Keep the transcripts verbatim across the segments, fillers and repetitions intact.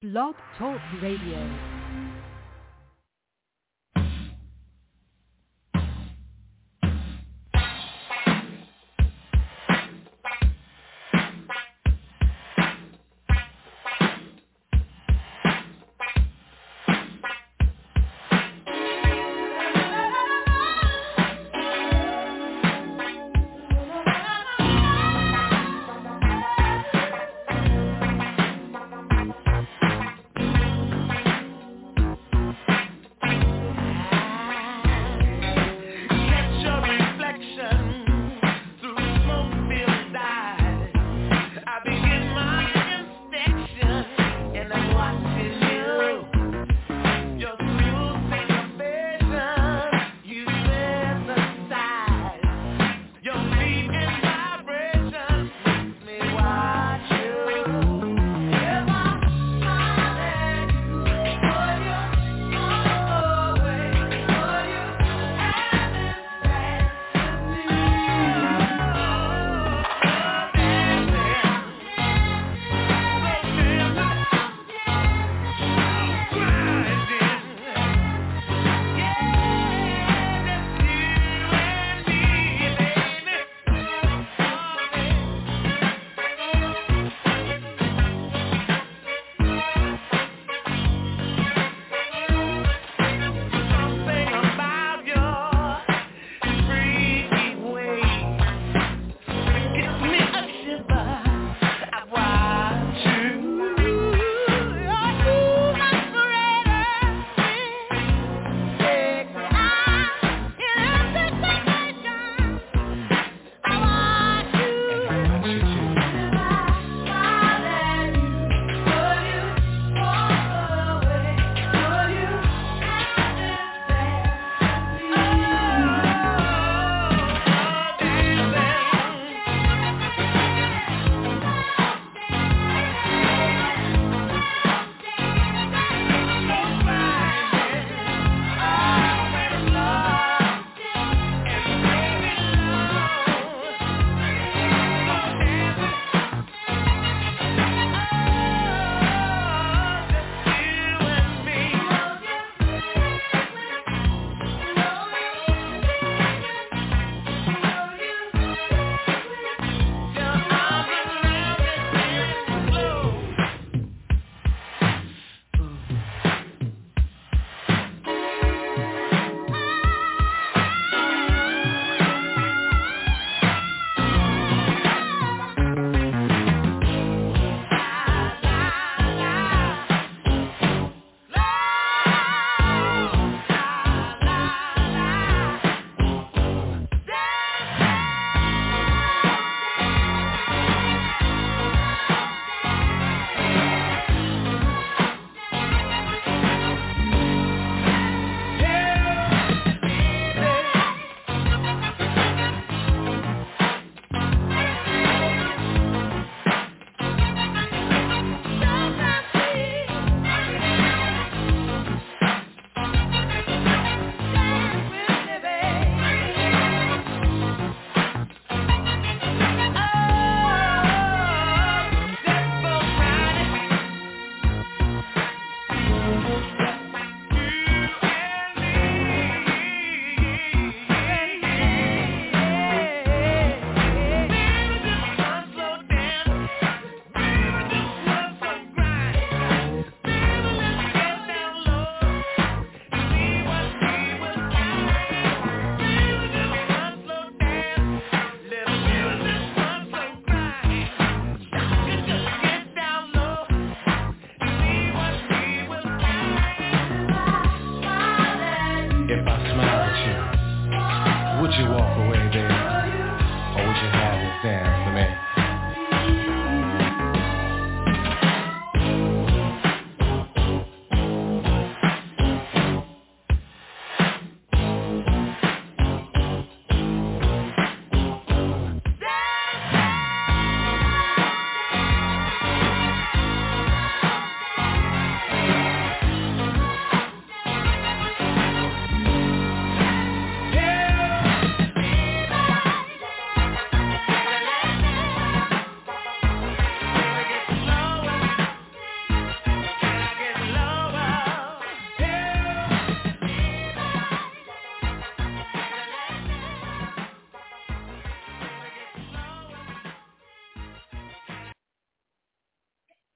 Blog Talk Radio.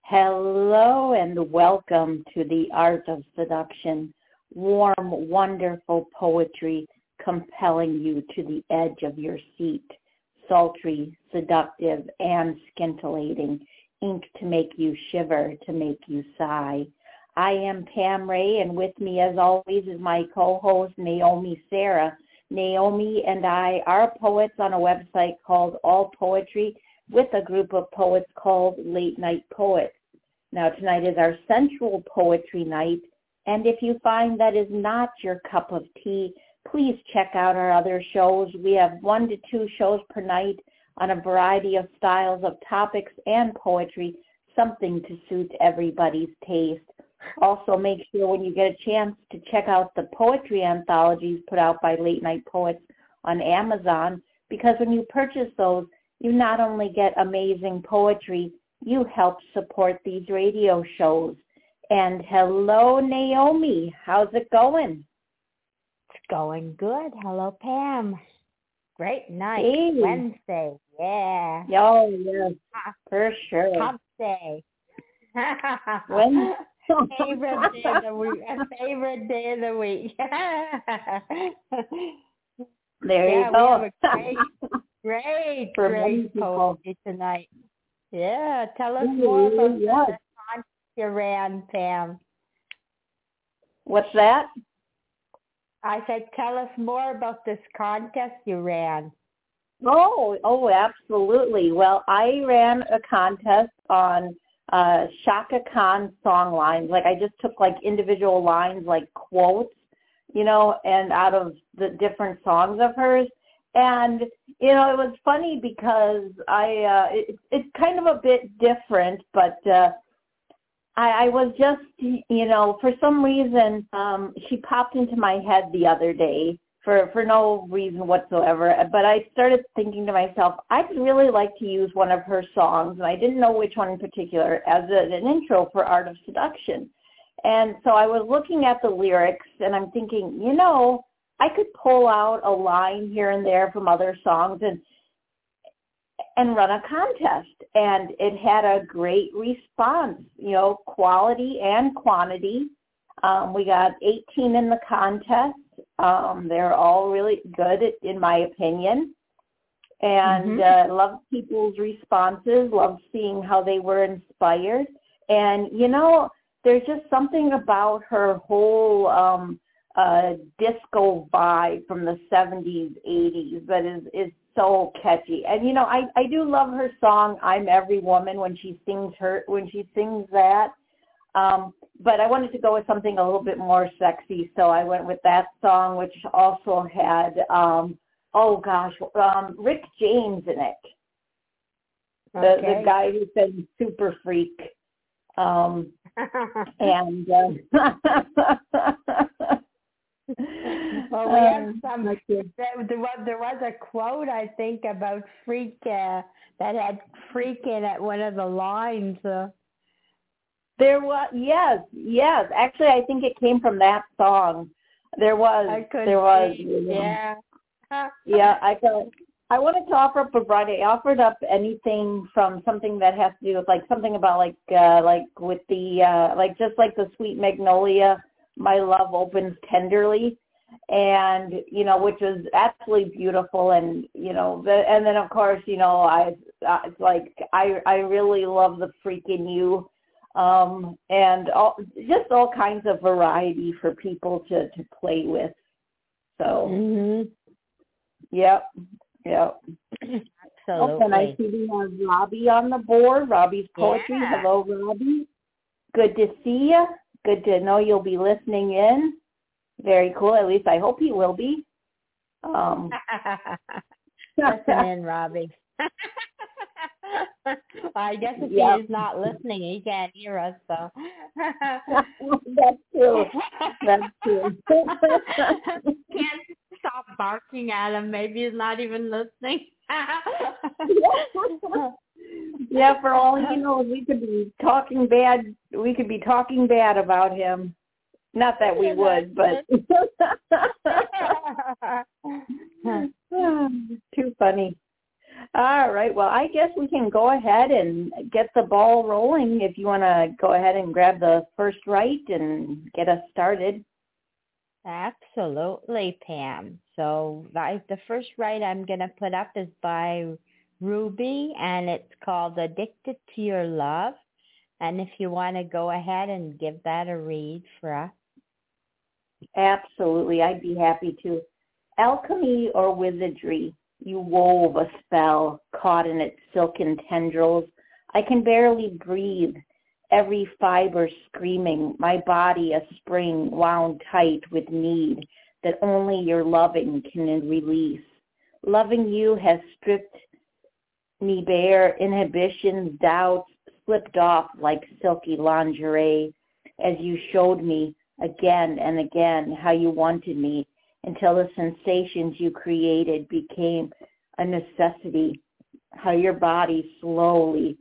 Hello and welcome to the Art of Seduction. Warm, wonderful poetry compelling you to the edge of your seat. Sultry, seductive, and scintillating. Ink to make you shiver, to make you sigh. I am Pam Ray, and with me as always is my co-host Naomi Sarah. Naomi and I are poets on a website called All Poetry with a group of poets called Late Night Poets. Now tonight is our sensual poetry night, and if you find that is not your cup of tea, please check out our other shows. We have one to two shows per night on a variety of styles of topics and poetry, something to suit everybody's taste. Also, make sure when you get a chance to check out the poetry anthologies put out by Late Night Poets on Amazon, because when you purchase those, you not only get amazing poetry, you help support these radio shows. And hello, Naomi. How's it going? It's going good. Hello, Pam. Great night. Hey. Wednesday. Yeah. Oh, yes, for sure. Hump day. When? favorite day of the week. Favorite day of the week. There yeah, you go. We have a great, great, For great people. poetry tonight. Yeah, tell us Ooh, more about yes. the contest you ran, Pam. What's that? I said, tell us more about this contest you ran. Oh, oh, absolutely. Well, I ran a contest on uh, Chaka Khan song lines. Like I just took like individual lines, like quotes, you know, and out of the different songs of hers. And, you know, it was funny because I, uh, it, it's kind of a bit different, but uh, I, I was just, you know, for some reason, um, she popped into my head the other day for, for no reason whatsoever. But I started thinking to myself, I'd really like to use one of her songs, and I didn't know which one in particular, as a, an intro for Art of Seduction. And so I was looking at the lyrics, and I'm thinking, you know, I could pull out a line here and there from other songs and and run a contest. And it had a great response, you know, quality and quantity. Um, we got eighteen in the contest. Um, they're all really good, in my opinion. And Mm-hmm. uh, loved people's responses, loved seeing how they were inspired. And, you know, there's just something about her whole um, uh, disco vibe from the seventies, eighties that is, is so catchy. And, you know, I, I do love her song, I'm Every Woman, when she sings her, when she sings that. Um, but I wanted to go with something a little bit more sexy, so I went with that song, which also had, um, oh gosh, um, Rick James in it. The, Okay. the guy who said Super Freak. Um, and uh, well, we have um, some. There, there was there was a quote I think about freak uh, that had freak in it. One of the lines. Uh, there was yes, yes. Actually, I think it came from that song. There was I could there was see, yeah. yeah. I got. I wanted to offer up a variety. I offered up anything from something that has to do with like something about like uh, like with the uh, like just like the Sweet Magnolia, My Love Opens Tenderly, and you know, which was absolutely beautiful. And you know, the, and then of course, you know, I uh, it's like I I really love the Freaking You, um, and all, just all kinds of variety for people to to play with. So, mm-hmm. yep. Yeah. Absolutely. Oh, and I see we have Robbie on the board. Robbie's Poetry. Yeah. Hello, Robbie. Good to see you. Good to know you'll be listening in. Very cool. At least I hope he will be. Um, Listen in, Robbie. Well, I guess if yep. he is not listening, he can't hear us, so. That's true. That's true. Can't stop barking at him. Maybe he's not even listening. Yeah, for all he knows, we could be talking bad. We could be talking bad about him. Not that we would, but too funny. All right. Well, I guess we can go ahead and get the ball rolling if you want to go ahead and grab the first right and get us started. Absolutely, Pam. So I, the first write I'm going to put up is by Ruby, and it's called Addicted to Your Love. And if you want to go ahead and give that a read for us. Absolutely. I'd be happy to. Alchemy or wizardry, you wove a spell caught in its silken tendrils. I can barely breathe, every fiber screaming, my body a spring wound tight with need that only your loving can release. Loving you has stripped me bare, inhibitions, doubts, slipped off like silky lingerie as you showed me again and again how you wanted me until the sensations you created became a necessity, how your body slowly,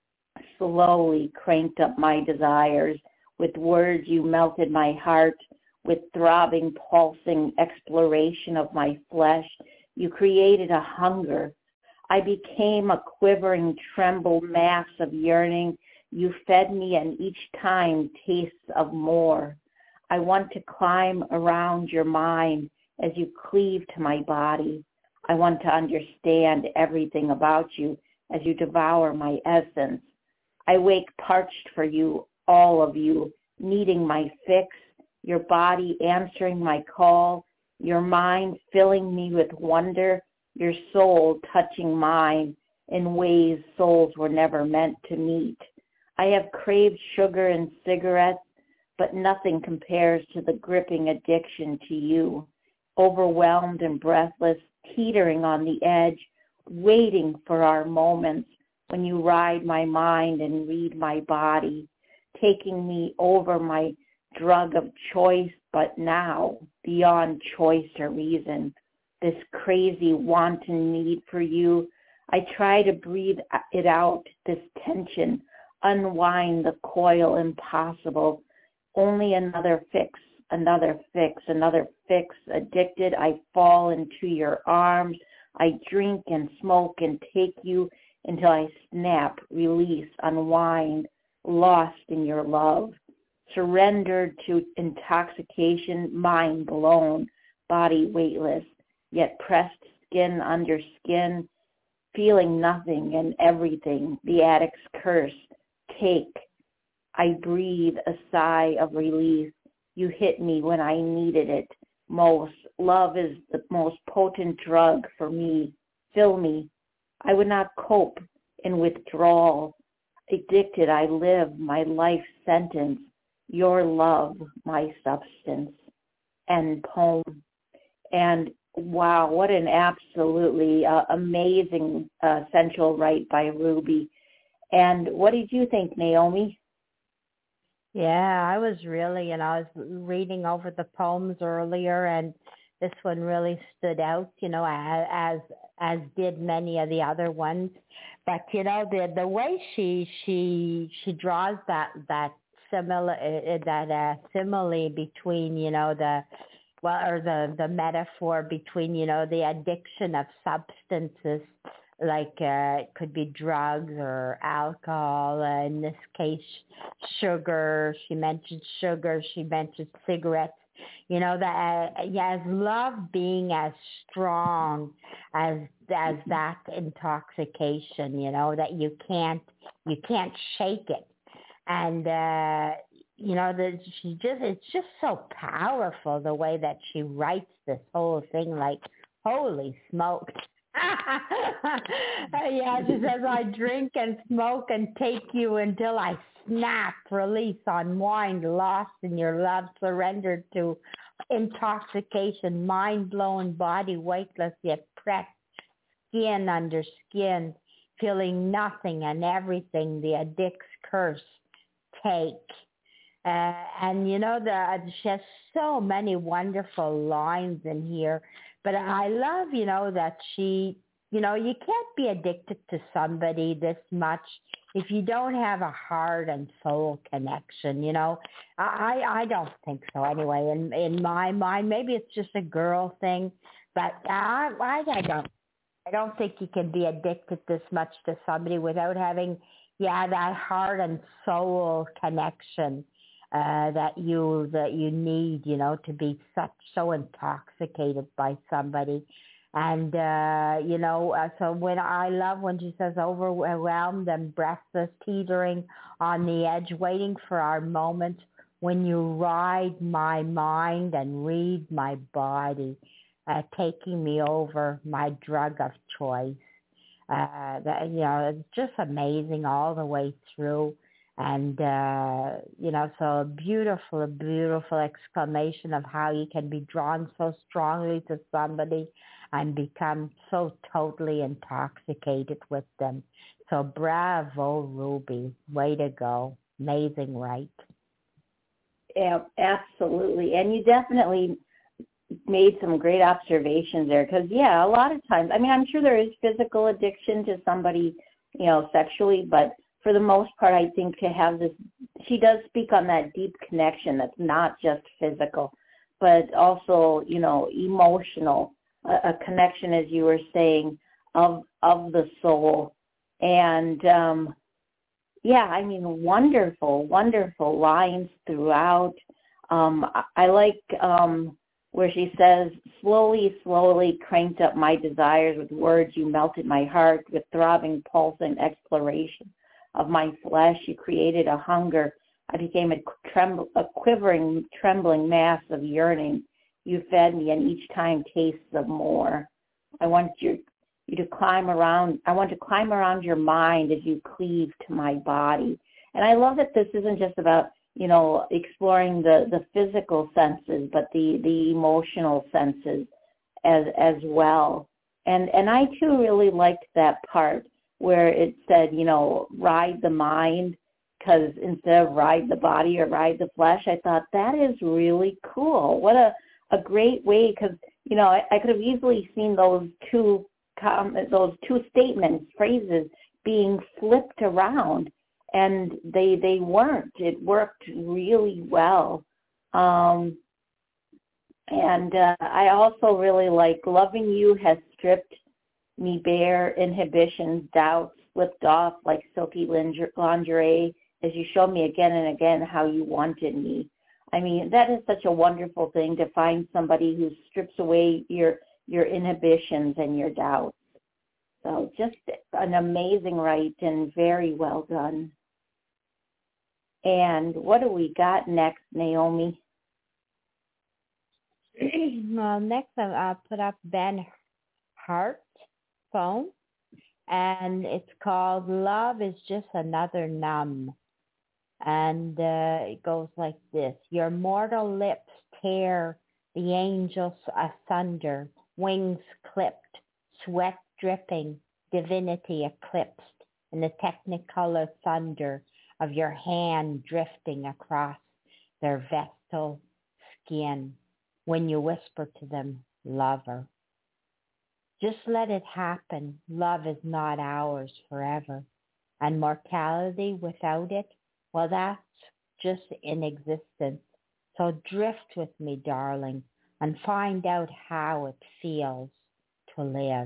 slowly cranked up my desires. With words you melted my heart, with throbbing, pulsing exploration of my flesh, you created a hunger. I became a quivering, trembled mass of yearning. You fed me, and each time tastes of more. I want to climb around your mind as you cleave to my body. I want to understand everything about you as you devour my essence. I wake parched for you, all of you, needing my fix, your body answering my call, your mind filling me with wonder, your soul touching mine in ways souls were never meant to meet. I have craved sugar and cigarettes, but nothing compares to the gripping addiction to you. Overwhelmed and breathless, teetering on the edge, waiting for our moments when you ride my mind and read my body, taking me over my drug of choice, but now beyond choice or reason. This crazy wanton need for you, I try to breathe it out, this tension, unwind the coil impossible. Only another fix, another fix, another fix. Addicted, I fall into your arms. I drink and smoke and take you until I snap, release, unwind, lost in your love. Surrendered to intoxication, mind blown, body weightless, yet pressed skin under skin, feeling nothing and everything, the addict's curse. Take. I breathe a sigh of relief. You hit me when I needed it most. Love is the most potent drug for me. Fill me. I would not cope in withdrawal. Addicted, I live my life sentence. Your love, my substance. End poem. And wow, what an absolutely uh, amazing uh, sensual write by Ruby. And what did you think, Naomi? Yeah, I was really, you know, I was reading over the poems earlier, and this one really stood out, you know, as as, as did many of the other ones. But you know, the the way she she she draws that that similar that uh, simile between, you know, the well, or the the metaphor between, you know, the addiction of substances, like uh, it could be drugs or alcohol. Uh, in this case, sugar. She mentioned sugar. She mentioned cigarettes. You know, that uh, yeah, as love being as strong as as that intoxication. You know, that you can't you can't shake it, and uh, you know that she just it's just so powerful the way that she writes this whole thing. Like, holy smokes. Yeah, she says, I drink and smoke and take you until I snap, release, unwind, lost in your love, surrendered to intoxication, mind-blown, body weightless, yet pressed, skin under skin, feeling nothing and everything, the addict's curse, take. Uh, and, you know, the, she has so many wonderful lines in here. But I love, you know, that she, you know, you can't be addicted to somebody this much if you don't have a heart and soul connection, you know. I, I don't think so anyway. In in my mind, maybe it's just a girl thing, but I, I, I don't. I don't think you can be addicted this much to somebody without having, yeah, that heart and soul connection uh, that you that you need, you know, to be such so intoxicated by somebody. And, uh, you know, uh, so when I love when she says overwhelmed and breathless, teetering on the edge, waiting for our moment when you ride my mind and read my body, uh, taking me over my drug of choice. Uh, that, you know, it's just amazing all the way through. And, uh, you know, so a beautiful, beautiful exclamation of how you can be drawn so strongly to somebody and become so totally intoxicated with them. So bravo, Ruby. Way to go. Amazing, right? Yeah, absolutely. And you definitely made some great observations there because, yeah, a lot of times, I mean, I'm sure there is physical addiction to somebody, you know, sexually, but for the most part, I think to have this, she does speak on that deep connection that's not just physical, but also, you know, emotional, a, a connection, as you were saying, of of the soul. And, um, yeah, I mean, wonderful, wonderful lines throughout. Um, I, I like um, where she says, slowly, slowly cranked up my desires with words. You melted my heart with throbbing pulse and exploration of my flesh. You created a hunger. I became a, tremble, a quivering, trembling mass of yearning. You fed me, and each time tastes of more. I want you, you to climb around. I want to climb around your mind as you cleave to my body. And I love that this isn't just about, you know, exploring the, the physical senses, but the, the emotional senses as as well. And and I too really liked that part where it said, you know, ride the mind, because instead of ride the body or ride the flesh, I thought that is really cool. What a, a great way, because, you know, I, I could have easily seen those two com- those two statements, phrases being flipped around, and they they weren't. It worked really well. Um, and uh, I also really like loving you has stripped me bare, inhibitions, doubts slipped off like silky lingerie as you showed me again and again how you wanted me. I mean, that is such a wonderful thing to find somebody who strips away your your inhibitions and your doubts. So just an amazing write and very well done. And what do we got next, Naomi? Well, next I'll I'll put up Ben Hart phone, and it's called Love is Just Another Numb. And uh, it goes like this. Your mortal lips tear the angels asunder, wings clipped, sweat dripping, divinity eclipsed in the technicolor thunder of your hand drifting across their vestal skin when you whisper to them, lover. Just let it happen. Love is not ours forever. And mortality without it, well, that's just in existence. So drift with me, darling, and find out how it feels to live.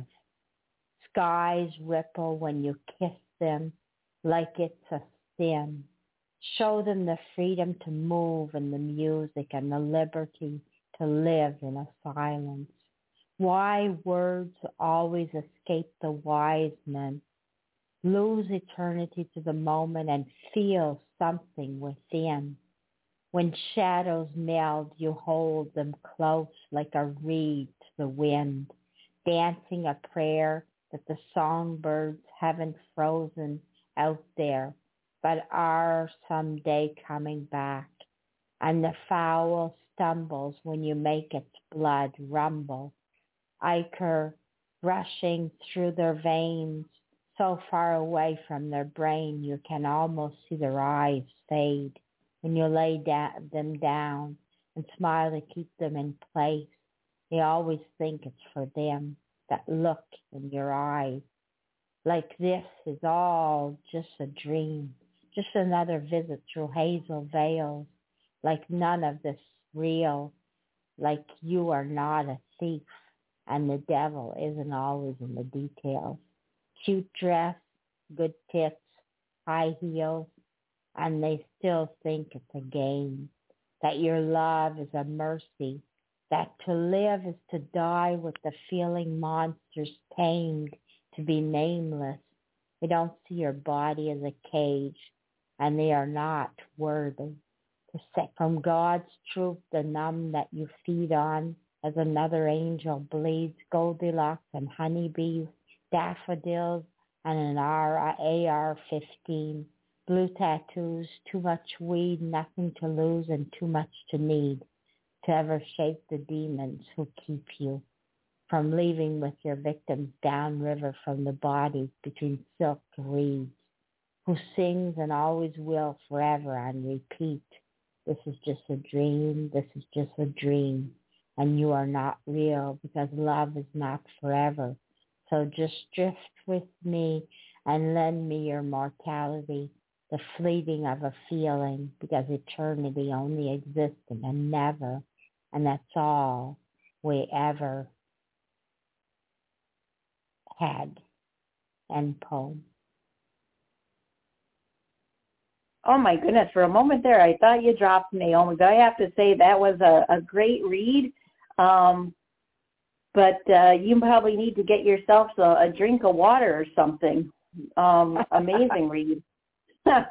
Skies ripple when you kiss them like it's a sin. Show them the freedom to move and the music and the liberty to live in a silence. Why words always escape the wise men? Lose eternity to the moment and feel something within. When shadows meld, you hold them close like a reed to the wind, dancing a prayer that the songbirds haven't frozen out there, but are someday coming back. And the fowl stumbles when you make its blood rumble. Ichor rushing through their veins, so far away from their brain you can almost see their eyes fade when you lay da- them down and smile to keep them in place. They always think it's for them, that look in your eyes. Like this is all just a dream, just another visit through hazel veils, like none of this real, like you are not a thief. and the devil isn't always in the details. Cute dress, good tits, high heels, and they still think it's a game, that your love is a mercy, that to live is to die with the feeling monsters tamed to be nameless. They don't see your body as a cage, and they are not worthy. To set from God's truth the numb that you feed on, as another angel bleeds Goldilocks and honeybees, daffodils, and an A R fifteen. Blue tattoos, too much weed, nothing to lose and too much to need, to ever shake the demons who keep you from leaving with your victims downriver from the body between silk reeds, who sings and always will forever on repeat. This is just a dream, this is just a dream, and you are not real because love is not forever. So just drift with me and lend me your mortality, the fleeting of a feeling, because eternity only exists in a never, and that's all we ever had. End poem. Oh my goodness, for a moment there, I thought you dropped Naomi, but I have to say that was a, a great read. Um, but uh, you probably need to get yourself a, a drink of water or something. Um, amazing read. But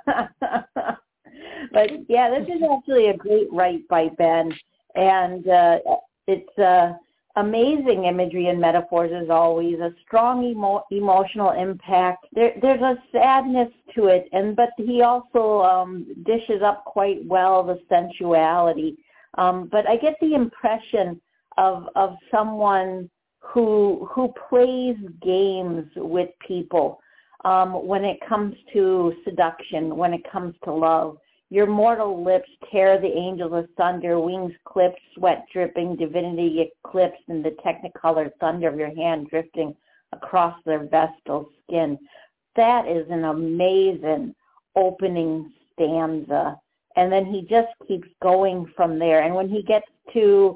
yeah, this is actually a great write by Ben, and uh, it's uh, amazing imagery and metaphors as always. A strong emo- emotional impact. There, there's a sadness to it, and but he also um, dishes up quite well the sensuality. Um, but I get the impression of of someone who who plays games with people. Um, when it comes to seduction, when it comes to love, your mortal lips tear the angels asunder, wings clipped, sweat dripping, divinity eclipsed, and the technicolor thunder of your hand drifting across their vestal skin. That is an amazing opening stanza. And then he just keeps going from there. And when he gets to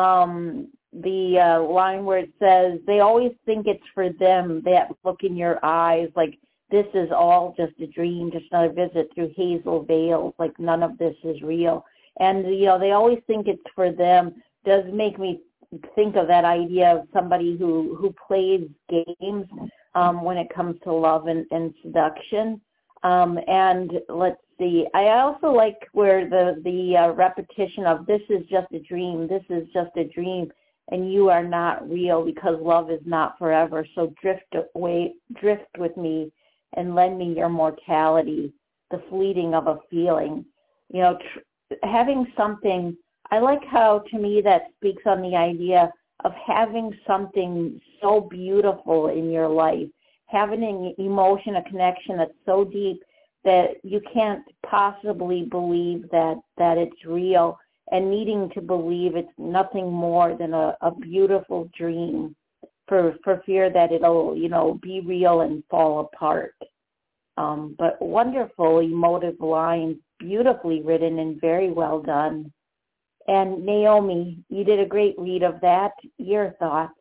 um, the uh, line where it says, they always think it's for them, that look in your eyes, like this is all just a dream, just another visit through hazel veils, like none of this is real. And, you know, they always think it's for them, does make me think of that idea of somebody who, who plays games um, when it comes to love and, and seduction. Um, and let's see, I also like where the, the uh, repetition of this is just a dream, this is just a dream, and you are not real because love is not forever. So drift away, drift with me and lend me your mortality, the fleeting of a feeling. You know, tr- having something, I like how to me that speaks on the idea of having something so beautiful in your life, having an emotion, a connection that's so deep that you can't possibly believe that, that it's real, and needing to believe it's nothing more than a, a beautiful dream for for fear that it'll, you know, be real and fall apart. Um, but wonderful, emotive lines, beautifully written and very well done. And Naomi, you did a great read of that. Your thoughts?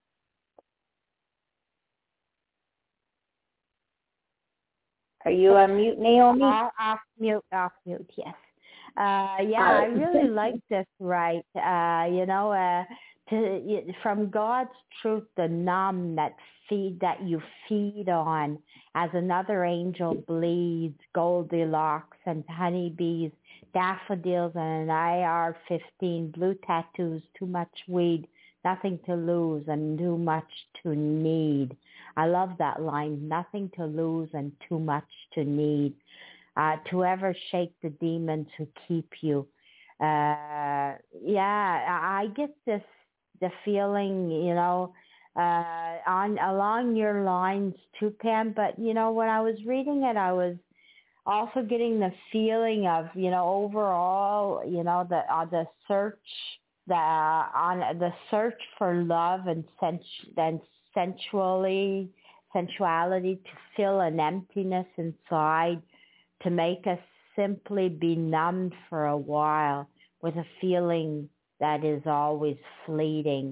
Are you on mute, Naomi? Off, off mute, off mute, yes. Uh, yeah, I really like this, right? Uh, you know, uh, to, from God's truth, the numb that feed that you feed on, as another angel bleeds, Goldilocks and honeybees, daffodils and an I R fifteen, blue tattoos, too much weed, nothing to lose and too much to need. I love that line, nothing to lose and too much to need. Uh, to ever shake the demons who keep you. Uh, yeah, I get this, the feeling, you know, uh, on along your lines too, Pam, but, you know, when I was reading it, I was also getting the feeling of, you know, overall, you know, the uh, the search, the on the search for love and sens- and sensually, sensuality to fill an emptiness inside, to make us simply be numbed for a while with a feeling that is always fleeting.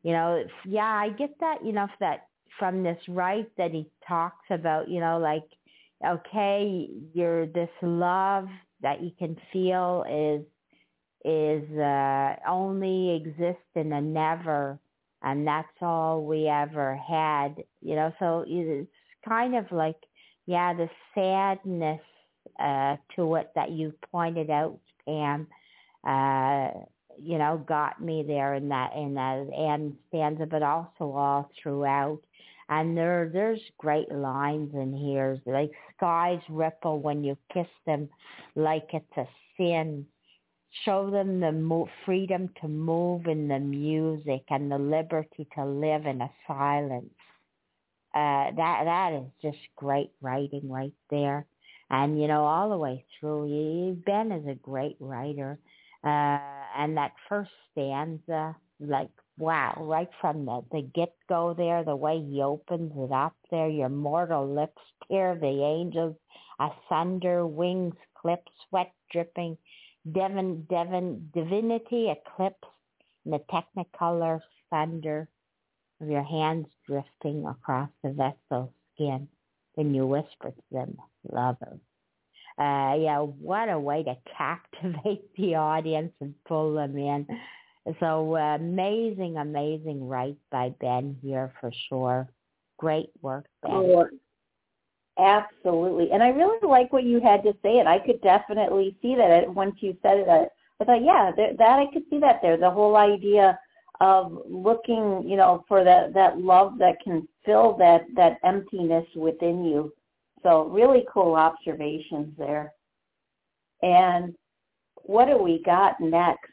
you know, it's, yeah, I get that, you know, that from this right that he talks about, you know, like, okay, you're this love that you can feel is is uh, only exist in a never, and that's all we ever had, you know. So it's kind of like, yeah, the sadness uh, to it that you pointed out, Pam, uh, you know, got me there in that in that end stanza, but also all throughout. And there, there's great lines in here, like skies ripple when you kiss them, like it's a sin. Show them the mo- freedom to move in the music and the liberty to live in a silence. Uh, that that is just great writing right there. And, you know, all the way through, you, Ben is a great writer. Uh, and that first stanza, like, wow, right from the, the get-go there, the way he opens it up there, your mortal lips tear the angels asunder, wings clip, sweat dripping, Devon, Devon, divinity eclipse in the technicolor thunder of your hands drifting across the vessel's skin. Then you whisper to them, lover. Uh, yeah, what a way to captivate the audience and pull them in. So uh, amazing, amazing write by Ben here for sure. Great work, Ben. Oh, absolutely. And I really like what you had to say, and I could definitely see that once you said it. I, I thought, yeah, that, that I could see that there. The whole idea of looking, you know, for that, that love that can fill that, that emptiness within you. So really cool observations there. And what do we got next?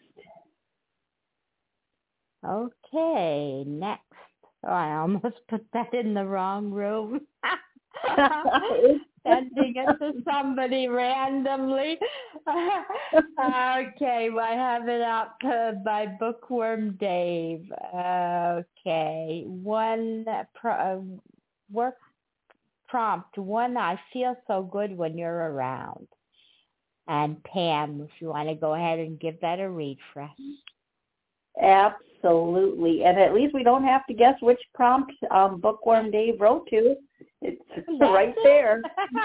Okay, next. Oh, I almost put that in the wrong room. Sending it to somebody randomly. Okay, well, I have it up uh, by Bookworm Dave. Okay, one pro- uh, work prompt. One, I feel so good when you're around. And Pam, if you want to go ahead and give that a read for us. Absolutely. And at least we don't have to guess which prompt um, Bookworm Dave wrote to. It's That's right it. There.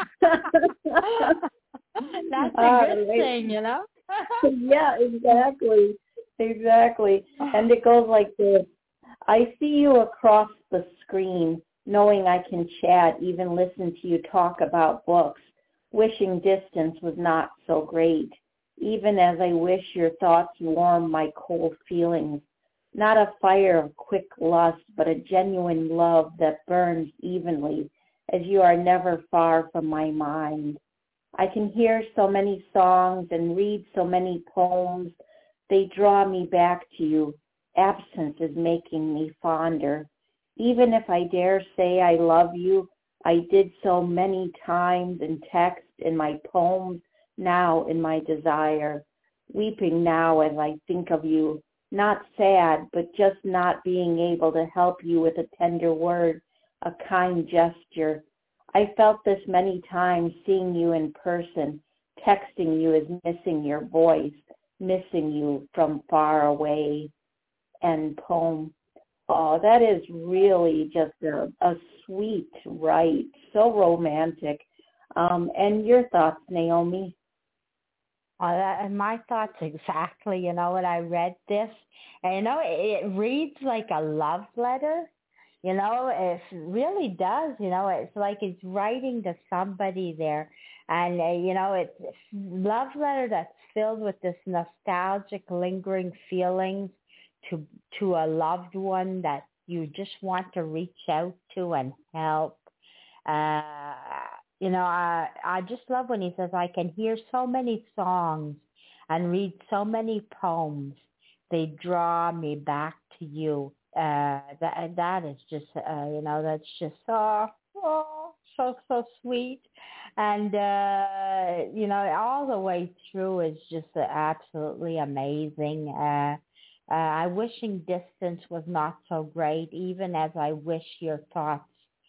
That's a good uh, thing, you know? Yeah, exactly. Exactly. And it goes like this. I see you across the screen, knowing I can chat, even listen to you talk about books, wishing distance was not so great. Even as I wish your thoughts warm my cold feelings, not a fire of quick lust, but a genuine love that burns evenly, as you are never far from my mind. I can hear so many songs and read so many poems. They draw me back to you. Absence is making me fonder. Even if I dare say I love you, I did so many times in text, in my poems, now in my desire, weeping now as I think of you, not sad, but just not being able to help you with a tender word, a kind gesture. I felt this many times seeing you in person, texting you as missing your voice, missing you from far away. And poem. Oh, that is really just a, a sweet write, so romantic. Um, and your thoughts, Naomi? Uh, and my thoughts exactly, you know, when I read this, and you know, it, it reads like a love letter, you know, it really does, you know, it's like it's writing to somebody there, and, uh, you know, it's a love letter that's filled with this nostalgic, lingering feelings to to a loved one that you just want to reach out to and help. Uh, You know, I I just love when he says, I can hear so many songs and read so many poems. They draw me back to you. Uh, that that is just, uh, you know, that's just so, oh, so, so sweet. And, uh, you know, all the way through is just uh, absolutely amazing. Uh, uh, I wishing distance was not so great, even as I wish your thoughts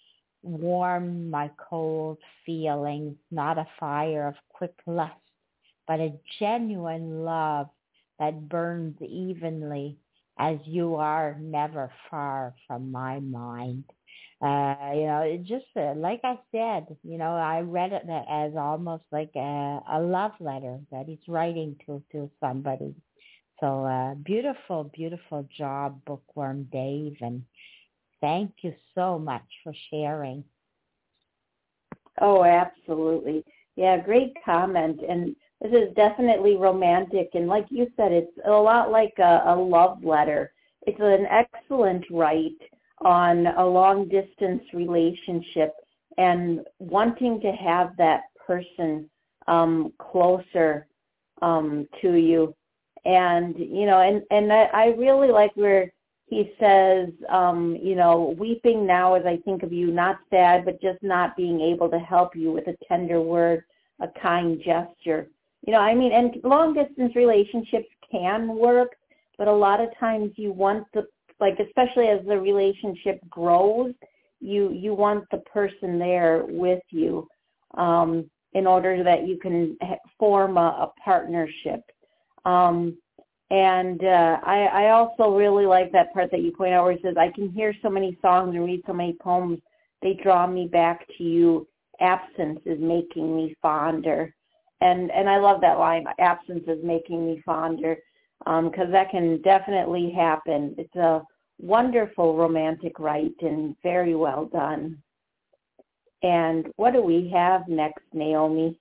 warm my cold feelings, not a fire of quick lust, but a genuine love that burns evenly, as you are never far from my mind. Uh, you know, it just uh, like I said, you know, I read it as almost like a, a love letter that he's writing to to somebody. So uh, beautiful, beautiful job, Bookworm Dave, and thank you so much for sharing. Oh, absolutely. Yeah, great comment. And this is definitely romantic. And like you said, it's a lot like a, a love letter. It's an excellent write on a long distance relationship and wanting to have that person um, closer um, to you. And, you know, and, and I, I really like where he says, um, you know, weeping now as I think of you, not sad, but just not being able to help you with a tender word, a kind gesture. You know, I mean, and long distance relationships can work, but a lot of times you want the, like, especially as the relationship grows, you, you want the person there with you um, in order that you can form a, a partnership. Um, And uh, I, I also really like that part that you point out where it says, I can hear so many songs and read so many poems. They draw me back to you. Absence is making me fonder. And and I love that line, absence is making me fonder, because um, that can definitely happen. It's a wonderful romantic write and very well done. And what do we have next, Naomi?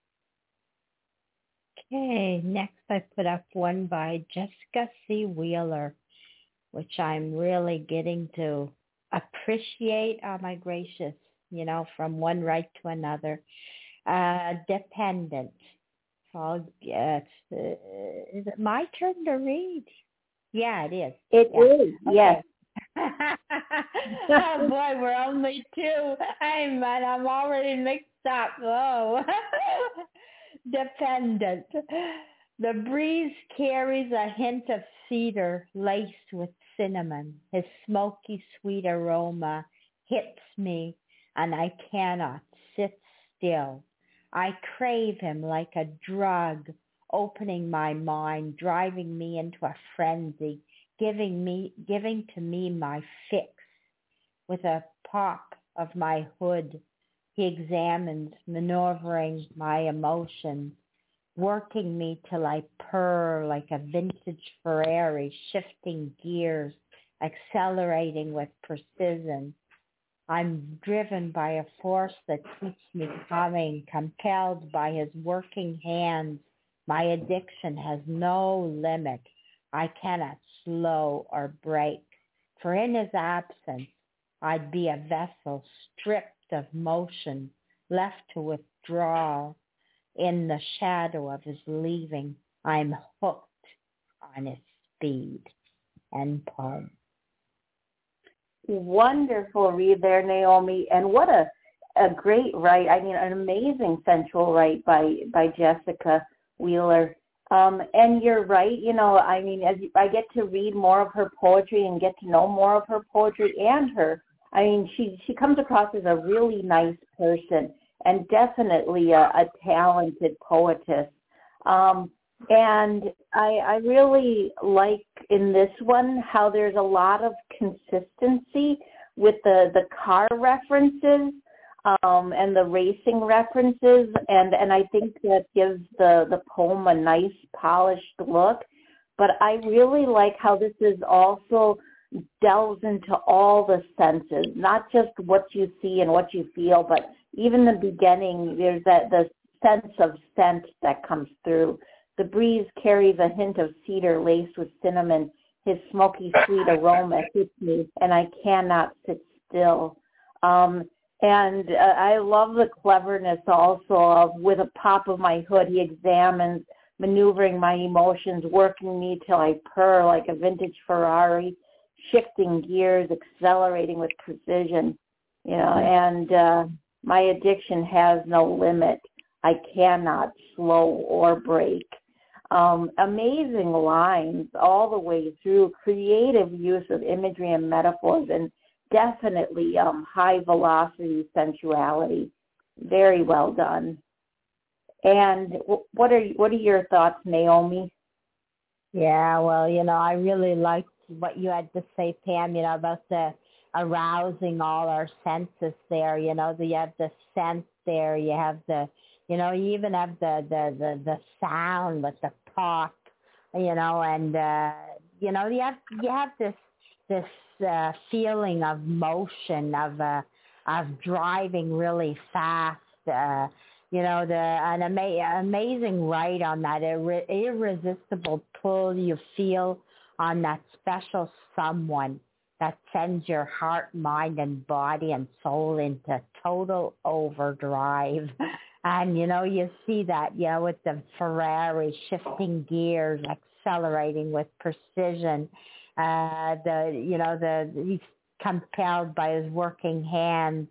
Okay, next I put up one by Jessica C. Wheeler, which I'm really getting to appreciate. Oh my gracious, you know, from one right to another. Uh, dependent. So I'll get, uh, is it my turn to read? Yeah, it is. It yeah. is, yes. Oh boy, we're only two. I'm, and I'm already mixed up. Oh. Dependent. The breeze carries a hint of cedar laced with cinnamon. His smoky sweet aroma hits me, and I cannot sit still. I crave him like a drug, opening my mind, driving me into a frenzy, giving me, giving to me my fix. With a pop of my hood, he examines, maneuvering my emotions, working me till I purr like a vintage Ferrari, shifting gears, accelerating with precision. I'm driven by a force that keeps me coming, compelled by his working hands. My addiction has no limit. I cannot slow or break, for in his absence, I'd be a vessel stripped of motion, left to withdraw. In the shadow of his leaving, I'm hooked on his speed. End poem. Wonderful read there, Naomi. And what a, a great write. I mean, an amazing sensual write by, by Jessica Wheeler. Um, and you're right, you know, I mean, as I get to read more of her poetry and get to know more of her poetry and her, I mean, she, she comes across as a really nice person and definitely a, a talented poetess. Um, and I, I really like in this one how there's a lot of consistency with the, the car references um, and the racing references, and, and I think that gives the, the poem a nice polished look. But I really like how this is also delves into all the senses, not just what you see and what you feel, but even the beginning, there's that the sense of scent that comes through. The breeze carries a hint of cedar laced with cinnamon. His smoky sweet aroma hits me, and I cannot sit still. Um, and uh, I love the cleverness also of, with a pop of my hood, he examines, maneuvering my emotions, working me till I purr like a vintage Ferrari, shifting gears, accelerating with precision, you know, and uh, my addiction has no limit. I cannot slow or break. Um, amazing lines all the way through, creative use of imagery and metaphors, and definitely um, high velocity sensuality. Very well done. And what are what are your thoughts, Naomi? Yeah, well, you know, I really liked what you had to say, Pam, you know, about the arousing all our senses there. You know, you have the scent there. You have the, you know, you even have the, the, the, the sound with the pop, you know, and, uh, you know, you have, you have this, this uh, feeling of motion, of, uh, of driving really fast, uh, you know, the an ama- amazing ride on that ir- irresistible pull you feel on that special someone that sends your heart, mind, and body and soul into total overdrive. And, you know, you see that, you know, with the Ferrari shifting gears, accelerating with precision. Uh, the, you know, the he's compelled by his working hands,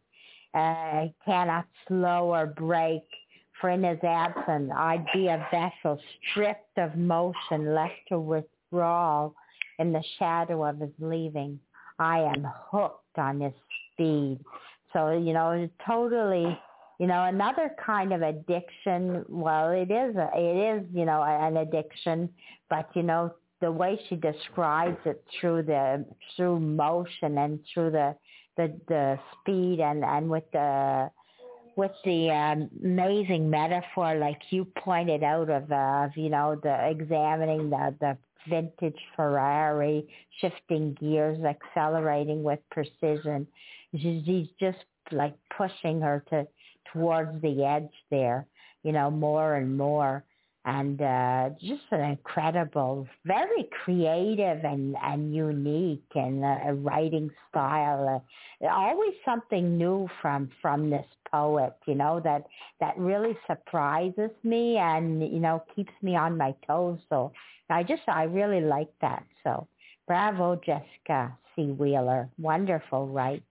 uh, cannot slow or break. For in his absence, I'd be a vessel stripped of motion, left to withdrawal in the shadow of his leaving. I am hooked on his speed. So, you know, totally, you know, another kind of addiction. Well, it is, a, it is, you know, an addiction, but, you know, the way she describes it through the, through motion and through the, the, the speed and, and with the, with the um, amazing metaphor, like you pointed out, of, uh, of you know, the examining the, the vintage Ferrari, shifting gears, accelerating with precision. She's, he's just like pushing her to towards the edge there, you know, more and more. And uh, just an incredible, very creative and, and unique and uh, writing style. Uh, always something new from, from this poet, you know, that, that really surprises me and, you know, keeps me on my toes. So I just, I really like that. So bravo, Jessica C. Wheeler. Wonderful, right?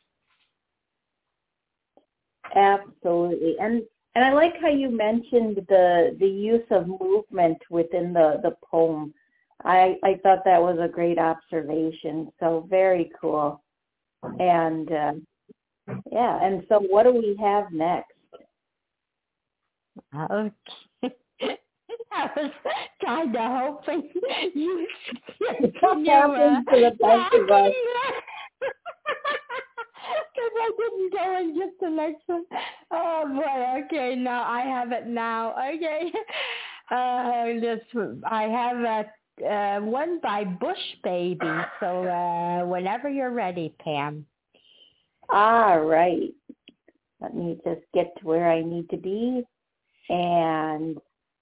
Absolutely. And And I like how you mentioned the the use of movement within the, the poem. I, I thought that was a great observation. So very cool. And uh, yeah, and so what do we have next? Okay. I was kind of hoping you What happens to the best of us? Because I didn't go and get the next one. Oh boy, okay, now I have it now. Okay. Uh, this, I have a, uh, one by Bush Baby, so uh, whenever you're ready, Pam. All right. Let me just get to where I need to be. And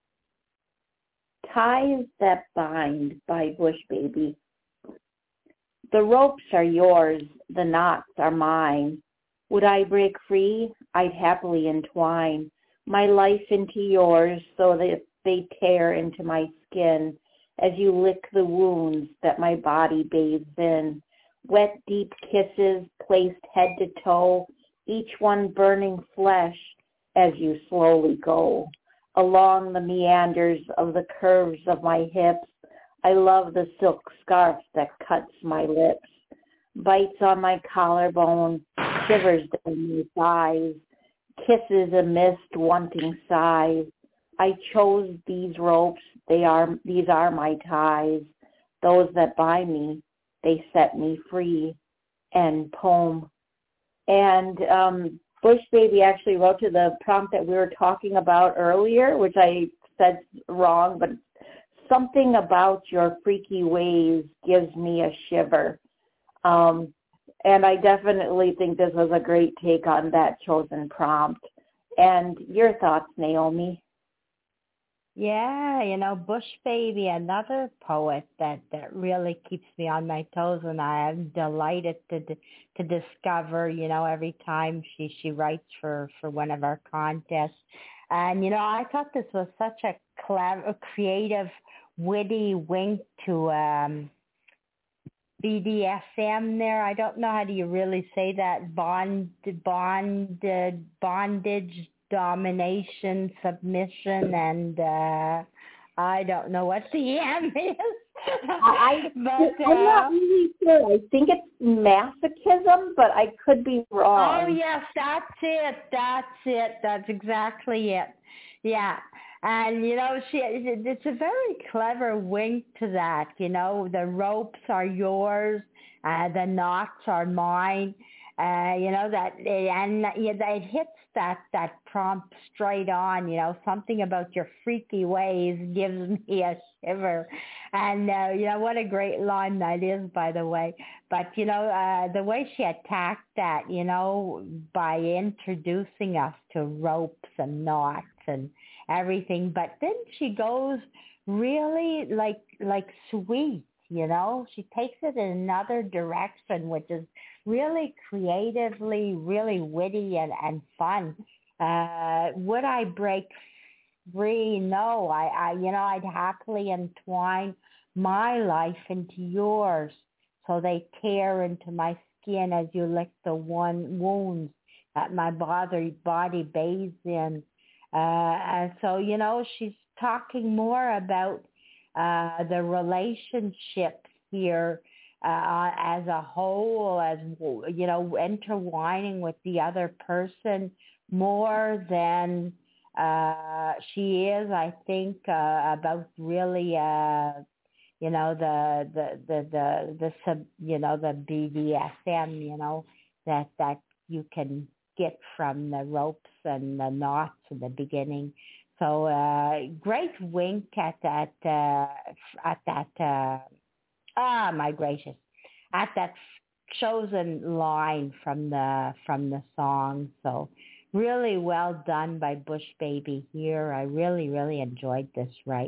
Ties That Bind by Bush Baby. The ropes are yours, the knots are mine. Would I break free? I'd happily entwine my life into yours so that they tear into my skin as you lick the wounds that my body bathes in. Wet, deep kisses placed head to toe, each one burning flesh as you slowly go. Along the meanders of the curves of my hips, I love the silk scarf that cuts my lips, bites on my collarbone, shivers down my thighs, kisses amidst wanting sighs. I chose these ropes, they are these are my ties, those that bind me, they set me free. End poem. And um, Bush Baby actually wrote to the prompt that we were talking about earlier, which I said wrong, but something about your freaky ways gives me a shiver. Um, and I definitely think this was a great take on that chosen prompt. And your thoughts, Naomi? Yeah, you know, Bush Baby, another poet that, that really keeps me on my toes, and I am delighted to to discover, you know, every time she, she writes for, for one of our contests. And, you know, I thought this was such a clever, creative, witty wink to um, B D S M there. I don't know how do you really say that. Bond, bond, uh, bondage, domination, submission, and uh, I don't know what the M is. I, but, I'm uh, not really sure. I think it's masochism, but I could be wrong. Oh, yes, that's it. That's it. That's exactly it. Yeah. And, you know, she it's a very clever wink to that, you know, the ropes are yours, uh, the knots are mine, uh, you know, that, and you know, it hits that, that prompt straight on, you know, something about your freaky ways gives me a shiver. And, uh, you know, what a great line that is, by the way. But, you know, uh, the way she attacked that, you know, by introducing us to ropes and knots and everything, but then she goes really like like sweet, you know. She takes it in another direction, which is really creatively, really witty and, and fun. Uh, would I break free? No, I, I, you know, I'd happily entwine my life into yours, so they tear into my skin as you lick the one wounds that my body body bathes in. Uh, and so, you know, she's talking more about uh, the relationships here uh, as a whole, as, you know, intertwining with the other person more than uh, she is, I think, uh, about really, uh, you know, the, the, the, the, the, sub, you know, the B D S M, you know, that, that you can get from the ropes and the knots in the beginning. So uh, great wink at that, uh, at that, uh, ah, my gracious, at that chosen line from the from the song. So really well done by Bush Baby here. I really, really enjoyed this, right?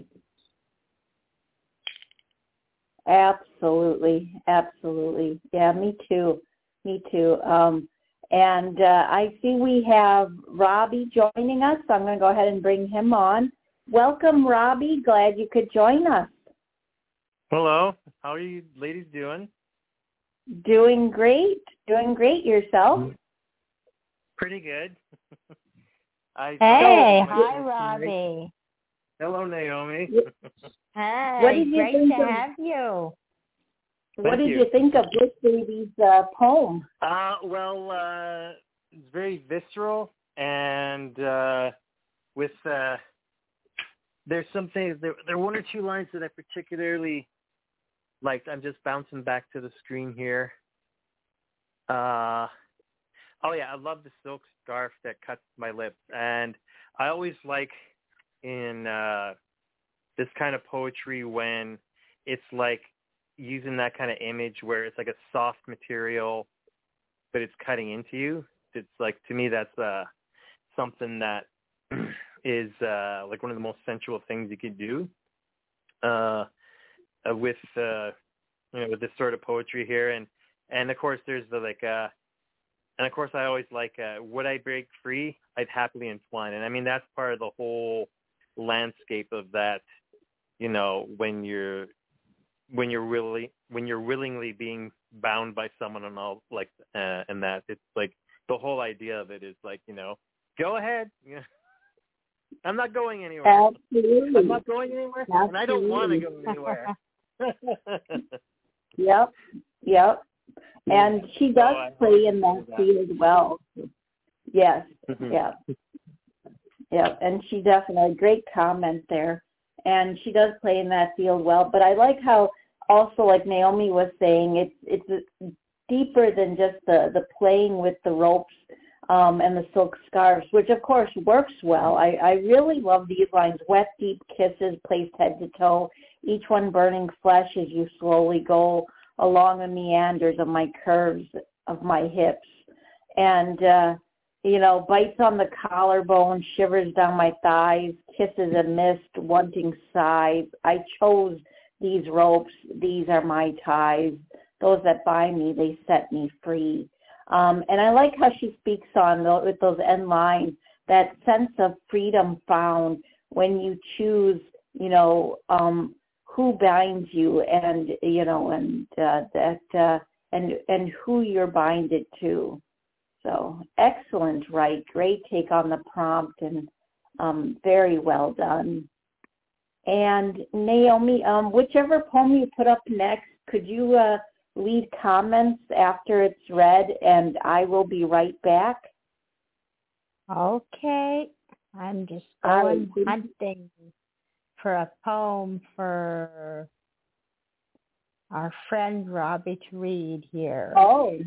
Absolutely, absolutely. Yeah, me too, me too. Um, and uh, I see we have Robbie joining us, so I'm going to go ahead and bring him on. Welcome, Robbie. Glad you could join us. Hello. How are you ladies doing? Doing great. Doing great. Yourself? Pretty good. I hey, hi, Robbie. Hello, Naomi. Hi, what did you great think to of, have you. What Thank did you. you think of Bush Baby's uh, poem? Uh, well, uh, it's very visceral, and uh, with uh, there's some things. There, there are one or two lines that I particularly liked. I'm just bouncing back to the screen here. Uh, oh yeah, I love the silk scarf that cuts my lips, and I always like in uh, this kind of poetry when it's like using that kind of image where it's like a soft material, but it's cutting into you. It's like, to me, that's uh, something that is uh, like one of the most sensual things you could do uh, uh, with uh, you know, with this sort of poetry here. And and of course, there's the like, uh, and of course, I always like, uh, would I break free? I'd happily entwine. And I mean, that's part of the whole landscape of that. You know, when you're when you're really when you're willingly being bound by someone and all, like uh, and that it's like the whole idea of it is like, you know, go ahead. You know, I'm not going anywhere. Absolutely. I'm not going anywhere, Absolutely. and I don't want to go anywhere. Yep, yep. And she does So play in that that. field well. Yes, Mhm. yeah. Yeah, and she definitely, great comment there. And she does play in that field well. But I like how also, like Naomi was saying, it's it's deeper than just the, the playing with the ropes um, and the silk scarves, which of course works well. I, I really love these lines: wet, deep kisses placed head to toe, each one burning flesh as you slowly go along the meanders of my curves of my hips. And, uh, you know, bites on the collarbone, shivers down my thighs, kisses a mist, wanting sighs. I chose these ropes. These are my ties. Those that bind me, they set me free. Um, and I like how she speaks on, the, with those end lines, that sense of freedom found when you choose, you know, um, who binds you and, you know, and uh, that, uh, and, and who you're binded to. So excellent, right? Great take on the prompt and um, very well done. And Naomi, um, whichever poem you put up next, could you uh, leave comments after it's read, and I will be right back. Okay. I'm just I going think- hunting for a poem for our friend Robbie to read here. Oh,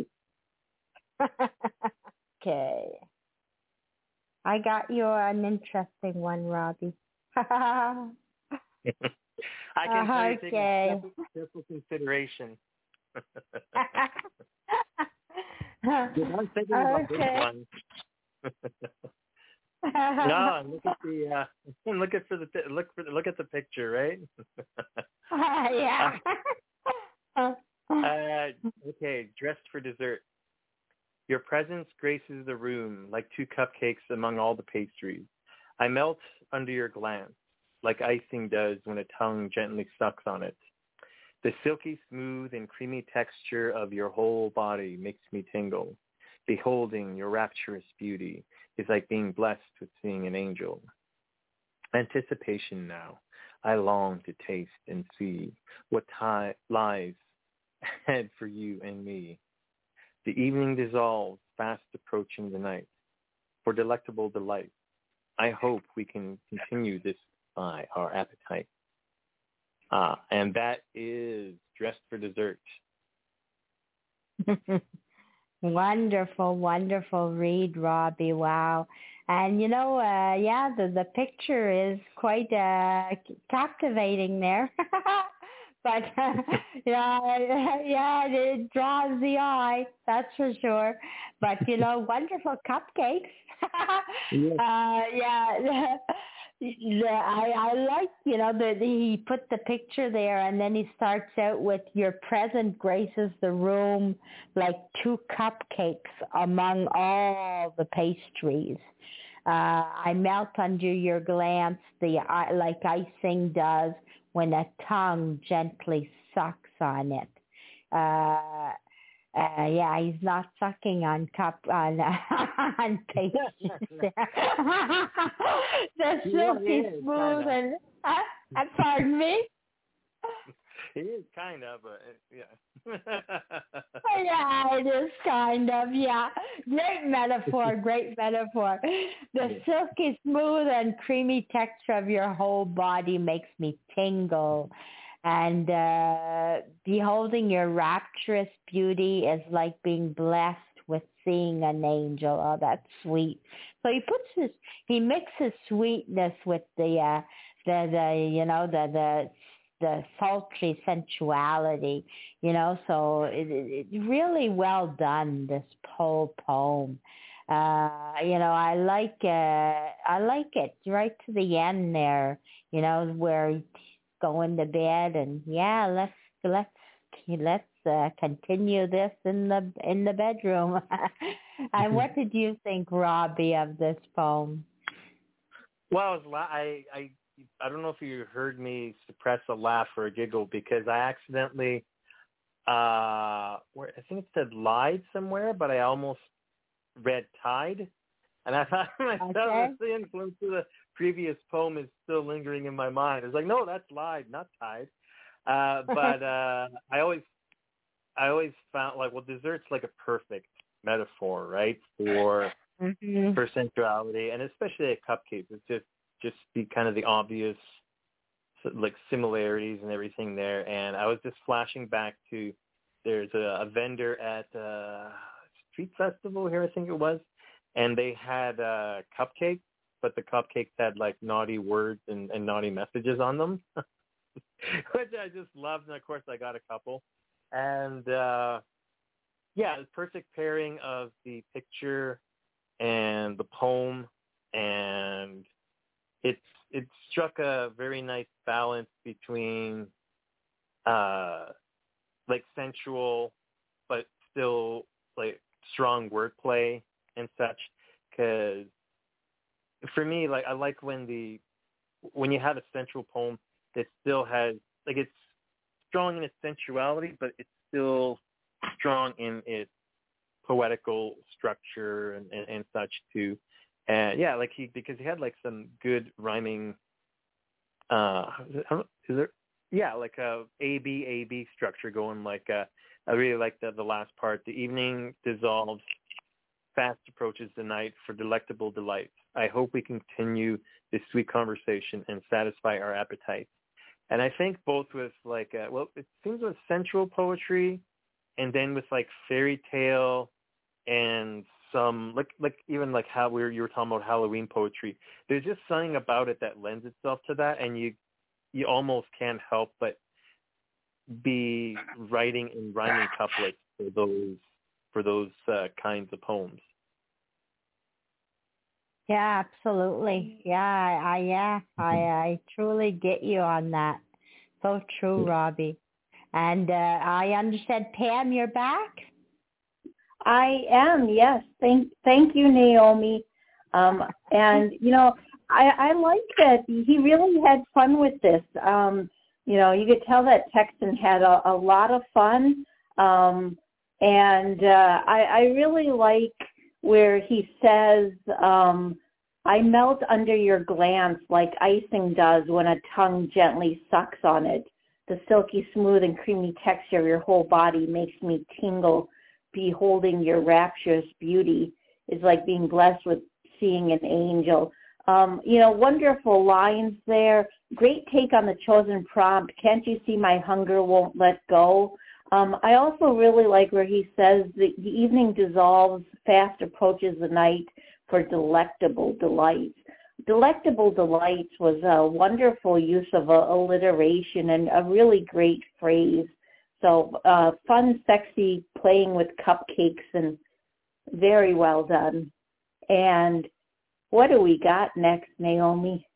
Okay. I got you an interesting one, Robbie. I can tell you taking Okay. careful, careful consideration. Good, I'm thinking about Okay. this one. No, and look at the uh, look at for the pi- look for the, look at the picture, right? Yeah. Uh, okay, dressed for dessert. Your presence graces the room like two cupcakes among all the pastries. I melt under your glance, like icing does when a tongue gently sucks on it. The silky smooth and creamy texture of your whole body makes me tingle. Beholding your rapturous beauty is like being blessed with seeing an angel. Anticipation now. I long to taste and see what ti- lies ahead for you and me. The evening dissolves, fast approaching the night. For delectable delight, I hope we can continue this by our appetite. Ah, and that is Dressed for Dessert. Wonderful, wonderful read, Robbie. Wow. And you know, uh, yeah, the, the picture is quite uh, captivating there. But uh, yeah, yeah, it draws the eye, that's for sure. But you know, wonderful cupcakes. Yes. uh, yeah, yeah, I I like you know that he put the picture there, and then he starts out with your present graces the room like two cupcakes among all the pastries. Uh, I melt under your glance, the uh, like icing does when a tongue gently sucks on it. Uh, uh, yeah, he's not sucking on cup on on pastries. The Yeah, silky it is, smooth kinda. and uh, uh, pardon me. It is kind of, but it, yeah. Yeah, it is kind of, yeah. Great metaphor, great metaphor. The silky smooth and creamy texture of your whole body makes me tingle. And uh, beholding your rapturous beauty is like being blessed with seeing an angel. Oh, that's sweet. So he puts his, he mixes sweetness with the, uh, the, the, you know, the, the, the sultry sensuality, you know, so it, it, it really well done, this whole poem. Uh, you know, I like, uh, I like it right to the end there, you know, where he's going to bed and yeah, let's, let's, let's, uh, continue this in the, in the bedroom. And what did you think, Robbie, of this poem? Well, I, was la- I, I, I don't know if you heard me suppress a laugh or a giggle because I accidentally, uh, where I think it said lied somewhere, but I almost read tied, and I thought to myself, Okay. the influence of the previous poem is still lingering in my mind. I was like, no, that's lied, not tied. Uh, but uh, I always, I always found like, well, dessert's like a perfect metaphor, right, for Mm-hmm. for sensuality, and especially at cupcakes. It's just just the kind of the obvious like similarities and everything there. And I was just flashing back to there's a, a vendor at a street festival here, I think it was, and they had uh, cupcakes, but the cupcakes had like naughty words and, and naughty messages on them, which I just loved. And of course, I got a couple. And uh, yeah, the perfect pairing of the picture and the poem, and it's it struck a very nice balance between uh like sensual but still like strong wordplay and such, because for me, like I like when the when you have a sensual poem that still has like it's strong in its sensuality, but it's still strong in its poetical structure and, and, and such too. And yeah, like he because he had like some good rhyming. Uh, is there? Yeah, like a A B A B structure going. Like uh, I really like the the last part. The evening dissolves fast approaches the night for delectable delights. I hope we continue this sweet conversation and satisfy our appetites. And I think both with like, uh, well, it seems with sensual poetry, and then with like fairy tale and some like like even like how we were you were talking about Halloween poetry. There's just something about it that lends itself to that, and you you almost can't help but be writing and rhyming couplets for those for those uh, kinds of poems. Yeah, absolutely. Yeah, I, I yeah, I I truly get you on that. So true, Robbie. And uh, I understand, Pam, you're back? I am, yes. Thank thank you, Naomi. Um, and, you know, I, I like that he really had fun with this. Um, you know, you could tell that Texan had a, a lot of fun. Um, and uh, I, I really like where he says, um, I melt under your glance like icing does when a tongue gently sucks on it. The silky smooth and creamy texture of your whole body makes me tingle. Beholding your rapturous beauty is like being blessed with seeing an angel. Um, you know, wonderful lines there. Great take on the chosen prompt. Can't you see my hunger won't let go? Um, I also really like where he says the, the evening dissolves, fast approaches the night for delectable delights. Delectable delights was a wonderful use of a, alliteration and a really great phrase. So uh, fun, sexy, playing with cupcakes, and very well done. And what do we got next, Naomi?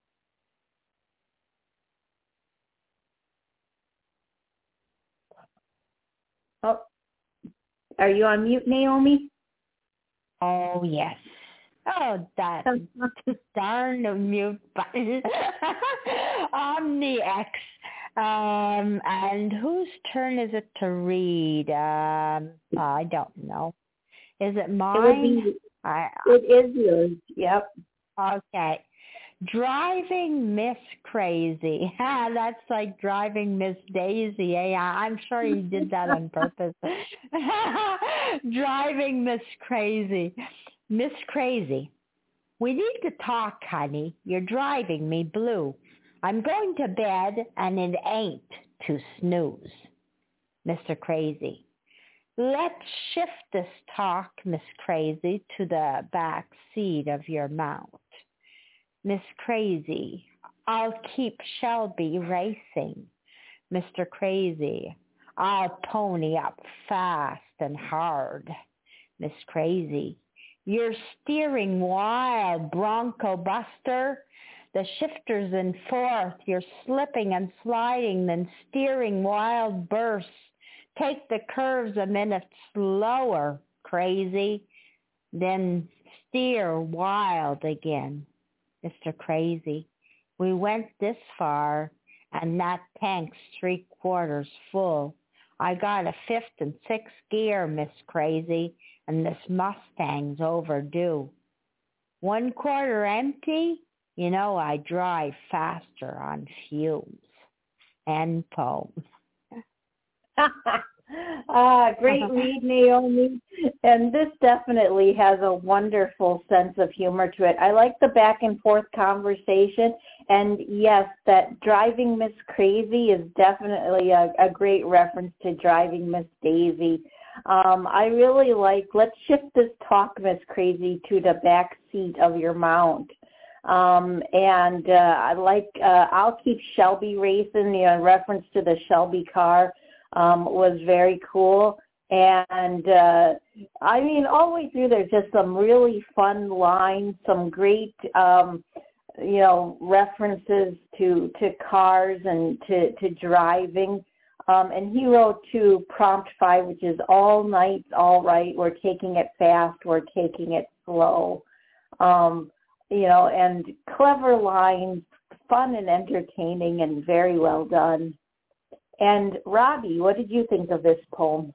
Oh, are you on mute, Naomi? Oh, yes. Oh, that darn mute button. Omni-X. Um, and whose turn is it to read? Um, I don't know. Is it mine? It would be, I, it is yours, yep. Okay. Driving Miss Crazy. That's like driving Miss Daisy. Eh? I'm sure he did that on purpose. Driving Miss Crazy. Miss Crazy. We need to talk, honey. You're driving me blue. I'm going to bed, and it ain't to snooze. Mister Crazy. Let's shift this talk, Miss Crazy, to the back seat of your mount. Miss Crazy, I'll keep Shelby racing. Mister Crazy, I'll pony up fast and hard. Miss Crazy, you're steering wild, Bronco Buster. The shifters in fourth, you're slipping and sliding, then steering wild bursts. Take the curves a minute slower, Crazy, then steer wild again. Mister Crazy, we went this far, and that tank's three quarters full. I got a fifth and sixth gear, Miss Crazy, and this Mustang's overdue. One quarter empty? You know I drive faster on fumes. End poem. ah, great read, Naomi. And this definitely has a wonderful sense of humor to it. I like the back and forth conversation. And yes, that driving Miss Crazy is definitely a, a great reference to driving Miss Daisy. Um, I really like, let's shift this talk, Miss Crazy, to the back seat of your mount. Um, and uh, I like, uh, I'll keep Shelby racing, you know, in reference to the Shelby car. Um, was very cool. And, uh, I mean, all the way through there's just some really fun lines, some great, um, you know, references to, to cars and to, to driving. Um, and he wrote to prompt five, which is all nights, all right. We're taking it fast. We're taking it slow. Um, you know, and clever lines, fun and entertaining and very well done. And Robbie, what did you think of this poem?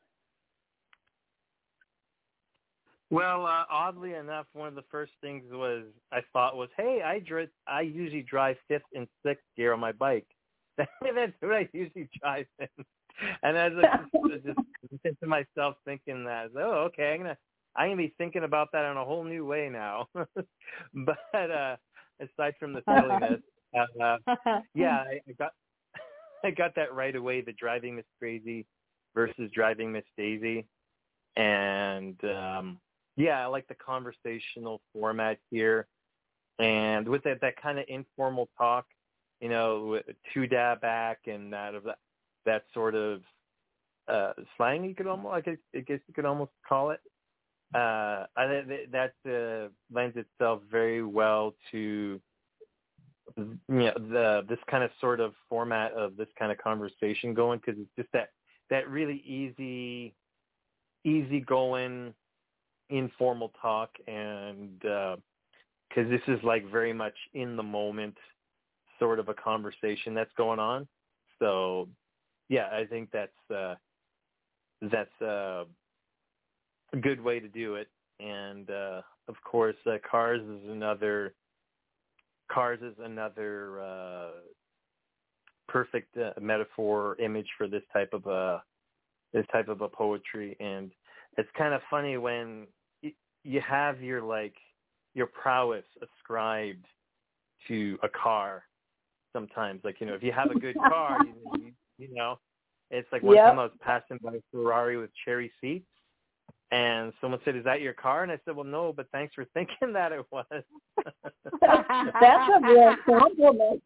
Well, uh, oddly enough, one of the first things was I thought was, hey, I dri- I usually drive fifth and sixth gear on my bike. That's what I usually drive in. And as I just, just to myself thinking that, oh, okay, I'm gonna I'm going to be thinking about that in a whole new way now. But uh, aside from the silliness, uh, yeah, I, I got I got that right away, the Driving Miss Crazy versus Driving Miss Daisy. And, um, yeah, I like the conversational format here. And with that, that kind of informal talk, you know, to da back and that of that, that sort of uh, slang, you could almost, I guess, I guess you could almost call it. Uh, I, that uh, lends itself very well to, you know, the this kind of sort of format of this kind of conversation going, because it's just that that really easy, easy going, informal talk, and because uh, this is like very much in the moment sort of a conversation that's going on. So yeah, I think that's uh, that's uh, a good way to do it. And uh, of course, uh, Cars is another. Cars is another uh, perfect uh, metaphor image for this type of a this type of a poetry. And it's kind of funny when y- you have your like your prowess ascribed to a car. Sometimes, like, you know, if you have a good car, you, you, you know, it's like one Yep. time I was passing by a Ferrari with cherry seats. And someone said, "Is that your car?" And I said, "Well, no, but thanks for thinking that it was." That's a real compliment.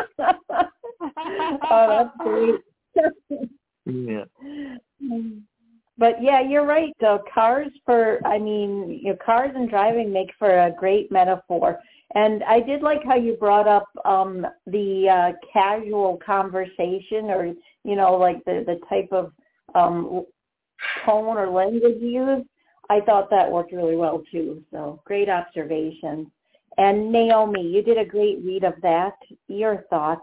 Oh, that's great. Yeah. But yeah, you're right though. Cars for, I mean, you know, cars and driving make for a great metaphor. And I did like how you brought up um, the uh, casual conversation, or, you know, like the, the type of um, tone or language used. I thought that worked really well too. So great observation. And Naomi, you did a great read of that. Your thoughts?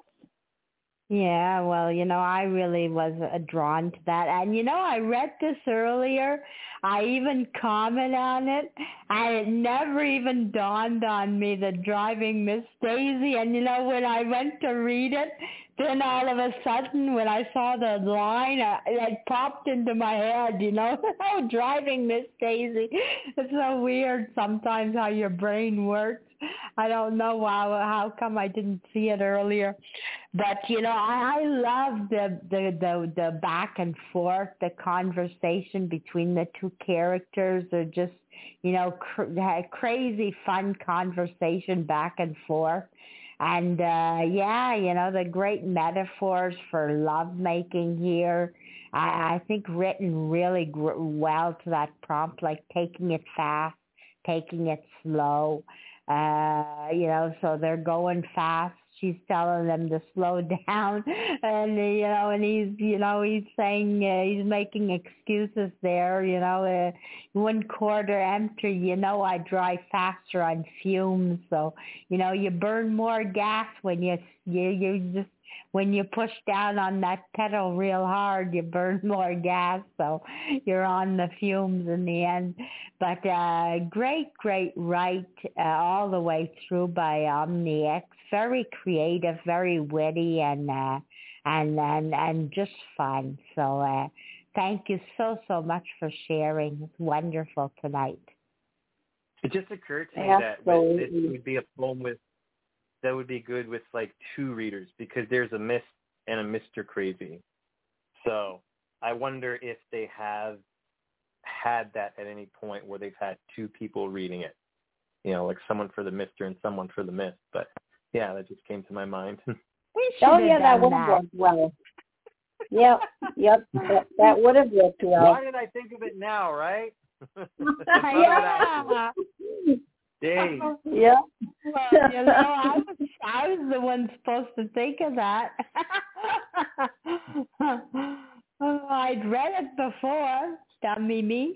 Yeah, well, you know, I really was uh, drawn to that. And, you know, I read this earlier. I even commented on it. And it never even dawned on me that Driving Miss Daisy. And, you know, when I went to read it, then all of a sudden when I saw the line, uh, it popped into my head, you know, oh, Driving Miss Daisy. It's so weird sometimes how your brain works. I don't know how how come I didn't see it earlier, but you know I, I love the, the the the back and forth, the conversation between the two characters. They're just you know cr- crazy fun conversation back and forth, and uh, yeah, you know the great metaphors for love making here. I, I think written really gr- well to that prompt, like taking it fast, taking it slow. Uh, you know, so they're going fast. She's telling them to slow down, and you know, and he's, you know, he's saying uh, he's making excuses there. You know, uh, one quarter empty. You know, I drive faster on fumes, so you know, you burn more gas when you you you just. When you push down on that pedal real hard, you burn more gas, so you're on the fumes in the end. But uh, great, great write uh, all the way through by OmniX. Very creative, very witty, and uh, and and and just fun. So uh, thank you so so much for sharing. It's wonderful tonight. It just occurred to me Absolutely. that this would be a poem with that would be good with like two readers, because there's a Miss and a Mister Crazy. So I wonder if they have had that at any point where they've had two people reading it, you know, like someone for the Mister and someone for the Miss. But yeah, that just came to my mind. We should Oh have yeah, that done would have that. worked well. Yep, yep, that, that would have worked well. Why did I think of it now, right? Yeah. Dang. Yep. Well, you know, I was I was the one supposed to think of that. Oh, I'd read it before. Dummy me.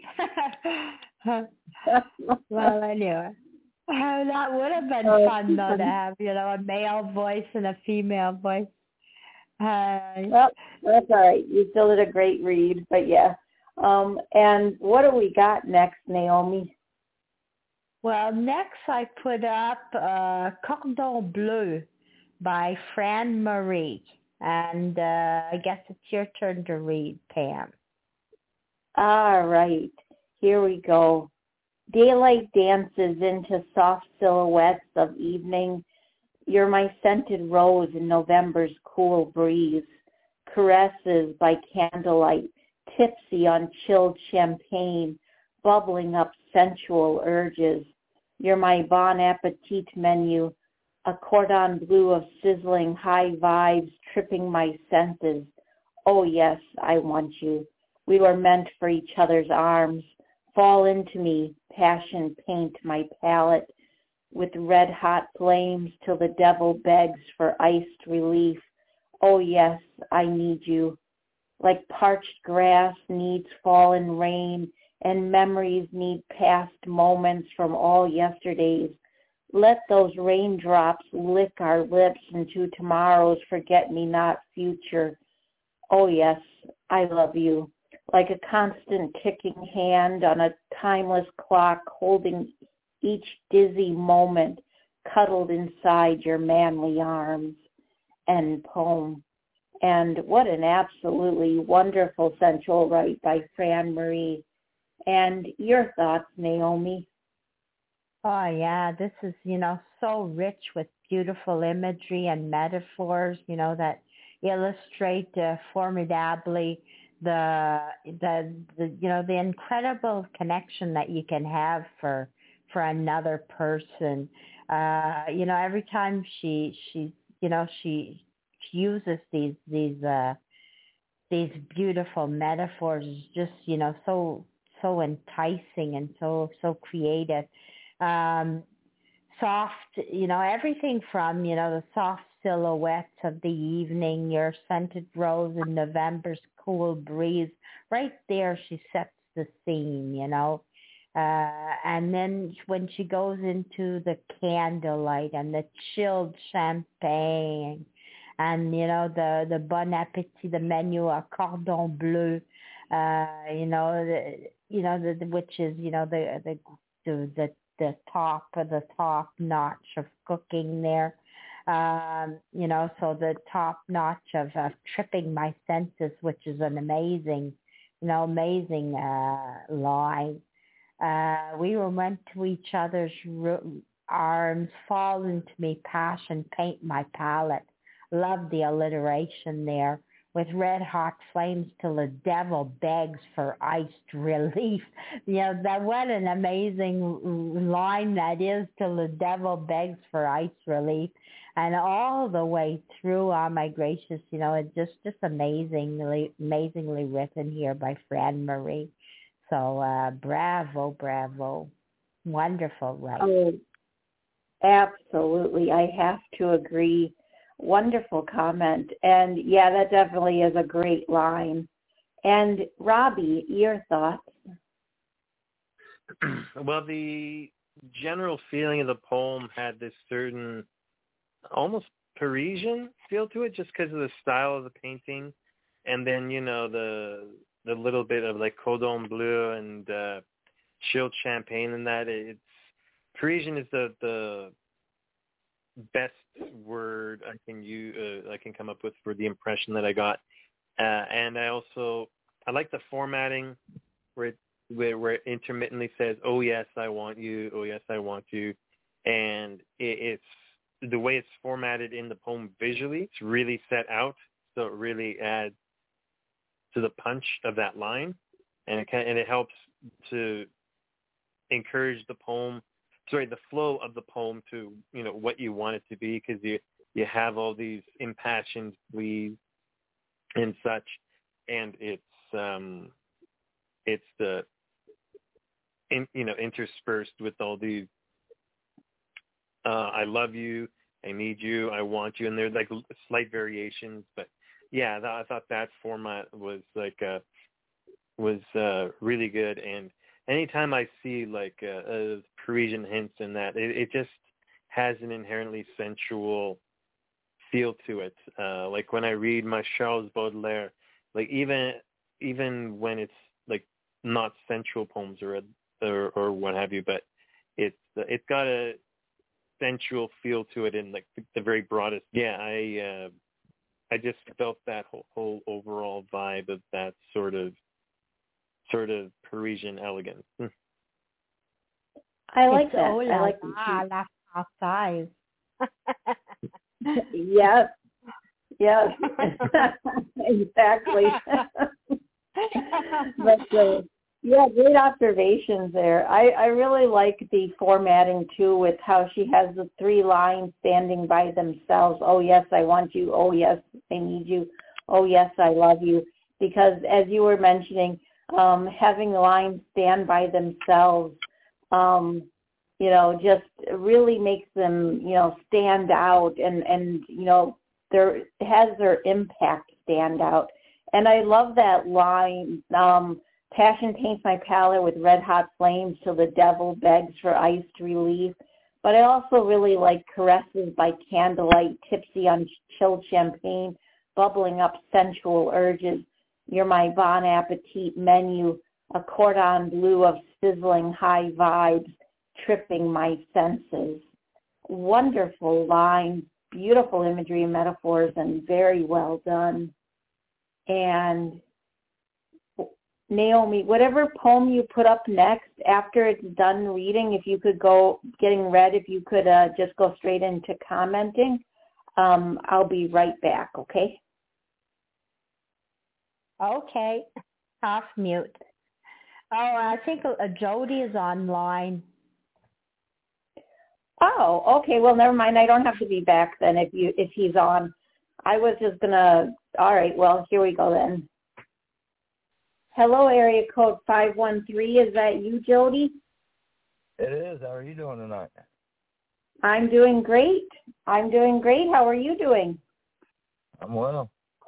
Well, anyway. Oh, that would have been Oh, fun, though, fun. to have, you know, a male voice and a female voice. Uh, Well, that's all right. You still did a great read, but yeah. Um, and what do we got next, Naomi? Well, next I put up uh, Cordon Bleu by Fran Marie. And uh, I guess it's your turn to read, Pam. All right. Here we go. Daylight dances into soft silhouettes of evening. You're my scented rose in November's cool breeze. Caresses by candlelight, tipsy on chilled champagne, bubbling up sensual urges. You're my bon appetit menu, a cordon bleu of sizzling high vibes tripping my senses. Oh yes, I want you. We were meant for each other's arms. Fall into me, passion paint my palate with red hot flames till the devil begs for iced relief. Oh yes, I need you. Like parched grass needs fallen rain and memories need past moments from all yesterdays. Let those raindrops lick our lips into tomorrow's forget-me-not future. Oh yes, I love you. Like a constant ticking hand on a timeless clock holding each dizzy moment cuddled inside your manly arms. End poem. And what an absolutely wonderful sensual write by Fran Marie. And your thoughts, Naomi? Oh yeah, this is, you know, so rich with beautiful imagery and metaphors, you know, that illustrate uh, formidably the, the the you know the incredible connection that you can have for for another person. Uh, you know, every time she she you know she, she uses these these uh, these beautiful metaphors, just you know so so enticing and so so creative. Um, soft, you know, everything from, you know, the soft silhouettes of the evening, your scented rose in November's cool breeze. Right there, she sets the scene, you know. Uh, and then when she goes into the candlelight and the chilled champagne and, you know, the, the bon appetit, the menu, a cordon bleu, uh, you know, the, you know, the, which is, you know, the, the, the, the the top of the top notch of cooking there. Um, you know, so the top notch of, of tripping my senses, which is an amazing, you know, amazing uh, line. Uh, we were meant to each other's ro- arms, fall into me, passion, paint my palette. Love the alliteration there. With red hot flames till the devil begs for iced relief. You know, that what an amazing line that is, till the devil begs for iced relief. And all the way through, oh my gracious, you know, it's just, just amazingly, amazingly written here by Fran Marie. So uh, bravo, bravo. Wonderful, right? Oh, absolutely. I have to agree. Wonderful comment. And yeah, that definitely is a great line. And Robbie, your thoughts? Well, the general feeling of the poem had this certain almost Parisian feel to it just because of the style of the painting. And then, you know, the the little bit of like cordon bleu and uh, chilled champagne and that. It's Parisian is the, the best word I can use, uh, I can come up with for the impression that I got, uh, and I also I like the formatting where it where, where it intermittently says, "Oh yes, I want you. Oh yes, I want you," and it, it's the way it's formatted in the poem visually. It's really set out, so it really adds to the punch of that line, and it can, and it helps to encourage the poem. Sorry, the flow of the poem to, you know, what you want it to be, because you you have all these impassioned pleas and such, and it's um it's the in, you know interspersed with all these uh, I love you, I need you, I want you, and there's like slight variations, but yeah, th- I thought that format was like uh, was uh, really good, and anytime I see like uh, uh, Parisian hints in that, it, it just has an inherently sensual feel to it. Uh, like when I read my Charles Baudelaire, like even even when it's like not sensual poems or or, or what have you, but it's it's got a sensual feel to it in like the, the very broadest. Yeah, I uh, I just felt that whole, whole overall vibe of that sort of sort of Parisian elegance. I like It's that. oh I la like la, that's our size. Yes, yes, exactly. But uh, yeah, great observations there. I, I really like the formatting too, with how she has the three lines standing by themselves. Oh yes, I want you. Oh yes, I need you. Oh yes, I love you. Because as you were mentioning, um, having lines stand by themselves, um, you know, just really makes them, you know, stand out, and, and you know, there has their impact stand out. And I love that line, um, passion paints my palette with red hot flames till the devil begs for iced relief. But I also really like caresses by candlelight, tipsy on chilled champagne, bubbling up sensual urges. You're my bon appetit menu, a cordon bleu of sizzling high vibes, tripping my senses. Wonderful lines, beautiful imagery and metaphors, and very well done. And Naomi, whatever poem you put up next, after it's done reading, if you could go, getting read, if you could uh, just go straight into commenting, um, I'll be right back, okay? Okay, off mute. Oh, I think uh, Jody is online. Oh, okay. Well, never mind. I don't have to be back then if you if he's on. I was just gonna. All right. Well, here we go then. Hello, area code five one three. Is that you, Jody? It is. How are you doing tonight? I'm doing great. I'm doing great. How are you doing? I'm well.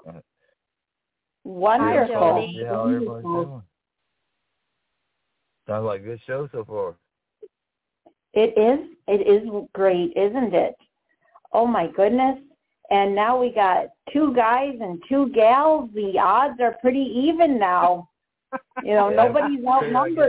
Wonderful. Jody. See how everybody's doing. Sounds like a good show so far. It is. It is great, isn't it? Oh my goodness. And now we got two guys and two gals. The odds are pretty even now. You know, Yeah, nobody's outnumbered.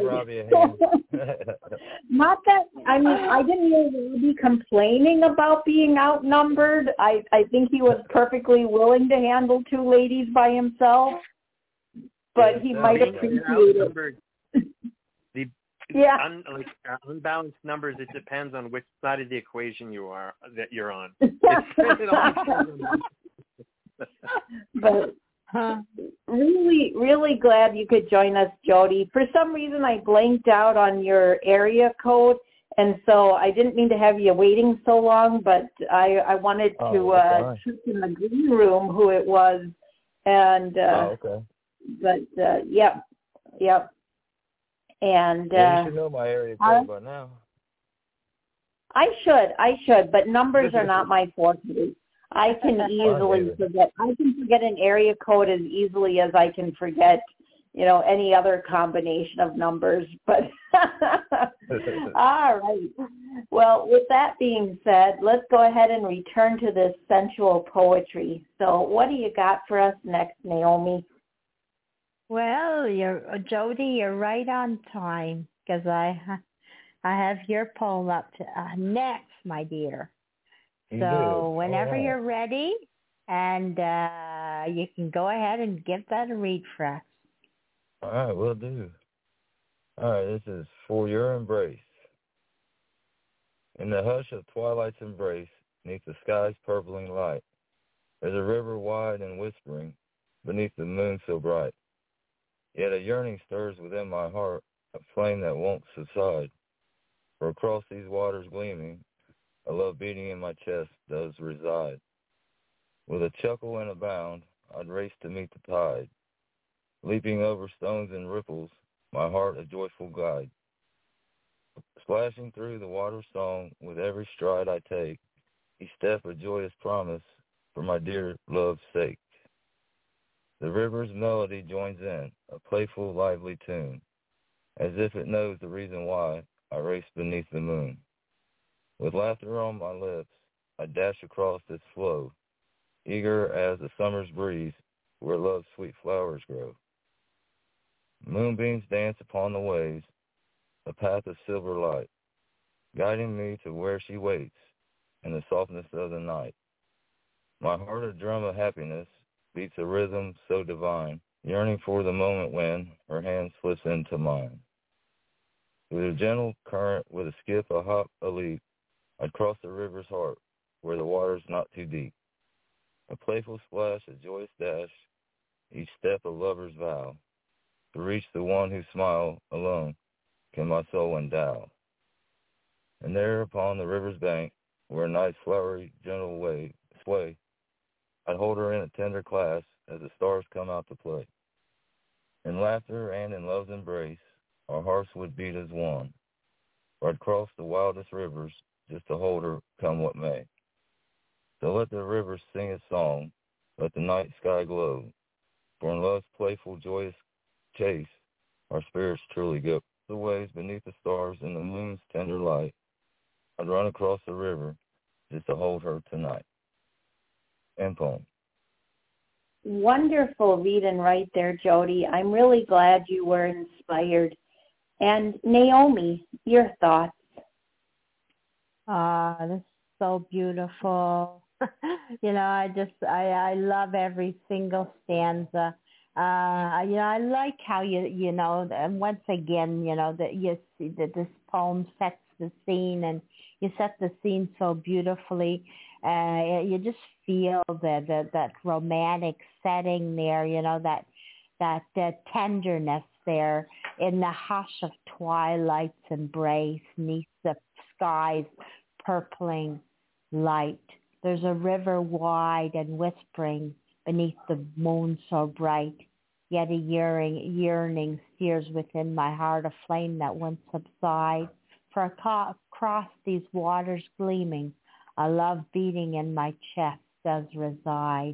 Not that, I mean, I didn't hear Robbie complaining about being outnumbered. I, I think he was perfectly willing to handle two ladies by himself, but Yeah, he so might being appreciate it. outnumbered, the Yeah. un, like uh, unbalanced numbers, it depends on which side of the equation you are that you're on. It all depends on- But Huh. really, really glad you could join us, Jody. For some reason, I blanked out on your area code, and so I didn't mean to have you waiting so long, but I, I wanted Oh, to that's uh, all right. check in the green room who it was. And, uh, Oh, okay. but, uh, yep, yep. And Yeah, uh, you should know my area I, code by now. I should, I should, but numbers are not my forte. I can easily neither. forget. I can forget an area code as easily as I can forget, you know, any other combination of numbers. But all right. Well, with that being said, let's go ahead and return to this sensual poetry. So what do you got for us next, Naomi? Well, you're uh, Jody. You're right on time because I ha- I have your poem up to uh, next, my dear. You So do. whenever All right. you're ready, and uh, you can go ahead and give that a read for us. All right, will do. All right, this is For Your Embrace. In the hush of twilight's embrace, neath the sky's purpling light, there's a river wide and whispering, beneath the moon so bright. Yet a yearning stirs within my heart, a flame that won't subside. For across these waters gleaming, a love beating in my chest does reside. With a chuckle and a bound, I'd race to meet the tide. Leaping over stones and ripples, my heart a joyful guide. Splashing through the water's song with every stride I take, each step a joyous promise for my dear love's sake. The river's melody joins in, a playful, lively tune, as if it knows the reason why I race beneath the moon. With laughter on my lips, I dash across its flow, eager as the summer's breeze where love's sweet flowers grow. Moonbeams dance upon the waves, a path of silver light, guiding me to where she waits in the softness of the night. My heart a drum of happiness beats a rhythm so divine, yearning for the moment when her hand slips into mine. With a gentle current, with a skip, a hop, a leap, I'd cross the river's heart, where the water's not too deep. A playful splash, a joyous dash, each step a lover's vow. To reach the one who smile alone can my soul endow. And there upon the river's bank, where night's flowery gentle wave sway, I'd hold her in a tender clasp as the stars come out to play. In laughter and in love's embrace, our hearts would beat as one. For I'd cross the wildest rivers just to hold her come what may. So let the river sing its song, let the night sky glow. For in love's playful, joyous chase, our spirits truly go. The waves beneath the stars in the moon's tender light, I'd run across the river just to hold her tonight. End poem. Wonderful reading right there, Jody. I'm really glad you were inspired. And Naomi, your thoughts? Ah, that's so beautiful. you know, I just, I, I love every single stanza. Uh, you know, I like how you, you know, and once again, you know, that you see that this poem sets the scene, and you set the scene so beautifully. Uh, you just feel the, the that romantic setting there, you know, that that uh, tenderness there in the hush of twilight's embrace, neath the sky's purpling light. There's a river wide and whispering beneath the moon so bright, yet a yearning, yearning sears within my heart, a flame that won't subside. For across these waters gleaming, a love beating in my chest does reside.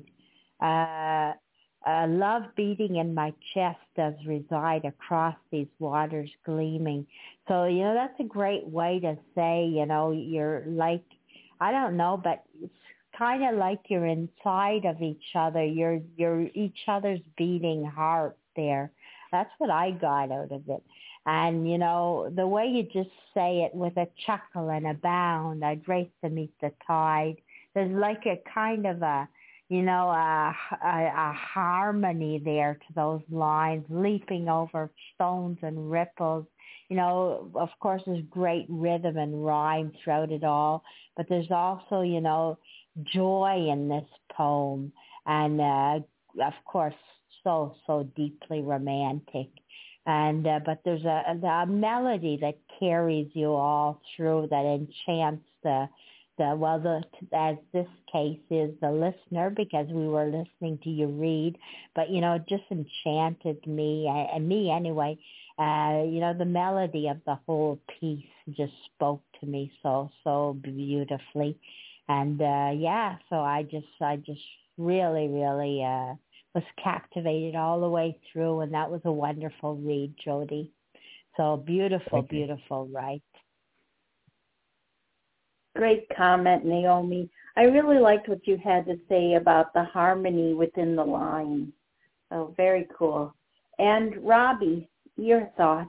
Uh, a love beating in my chest does reside across these waters gleaming. So, you know, that's a great way to say, you know, you're like, I don't know, but it's kind of like you're inside of each other. You're, you're each other's beating heart there. That's what I got out of it. And, you know, the way you just say it with a chuckle and a bound, I'd race to meet the tide. There's like a kind of a, you know, a, a, a harmony there to those lines, leaping over stones and ripples. You know, of course, there's great rhythm and rhyme throughout it all, but there's also, you know, joy in this poem. And, uh, of course, so, so deeply romantic. And uh, but there's a, a melody that carries you all through, that enchants the the well the as this case is the listener, because we were listening to you read, but you know it just enchanted me and me anyway. Uh, you know the melody of the whole piece just spoke to me so so beautifully, and uh, yeah, so I just I just really really. Uh, was captivated all the way through, and that was a wonderful read, Jody. So beautiful, beautiful, right? Great comment, Naomi. I really liked what you had to say about the harmony within the line. So very cool. And Robbie, your thoughts?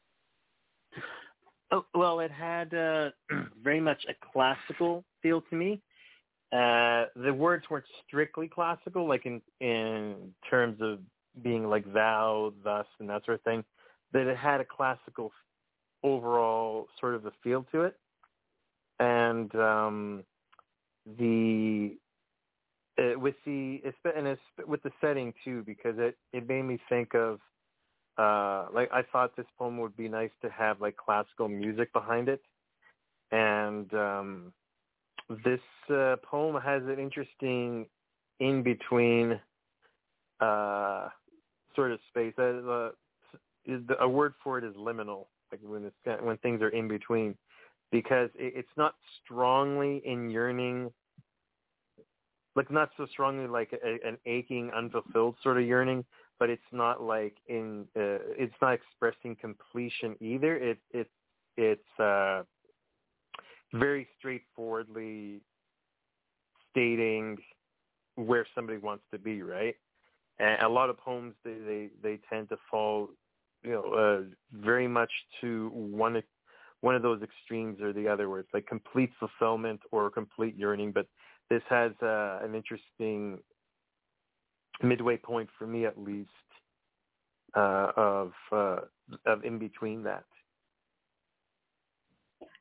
Oh, well, it had uh, very much a classical feel to me. Uh, the words weren't strictly classical, like in, in terms of being like thou, thus, and that sort of thing, but it had a classical overall sort of a feel to it. And um, the uh, with the and it's with the setting too, because it, it made me think of uh, like I thought this poem would be nice to have like classical music behind it, and um, This uh, poem has an interesting in-between uh, sort of space. Uh, uh, a word for it is liminal, like when it's, when things are in between, because it, it's not strongly in yearning, like not so strongly like a, an aching, unfulfilled sort of yearning, but it's not like in, uh, it's not expressing completion either. It it it's uh, very straightforwardly stating where somebody wants to be, right? And a lot of poems, they, they, they tend to fall, you know, uh, very much to one one of those extremes or the other, where it's like complete fulfillment or complete yearning. But this has uh, an interesting midway point for me, at least, uh, of uh, of in between that.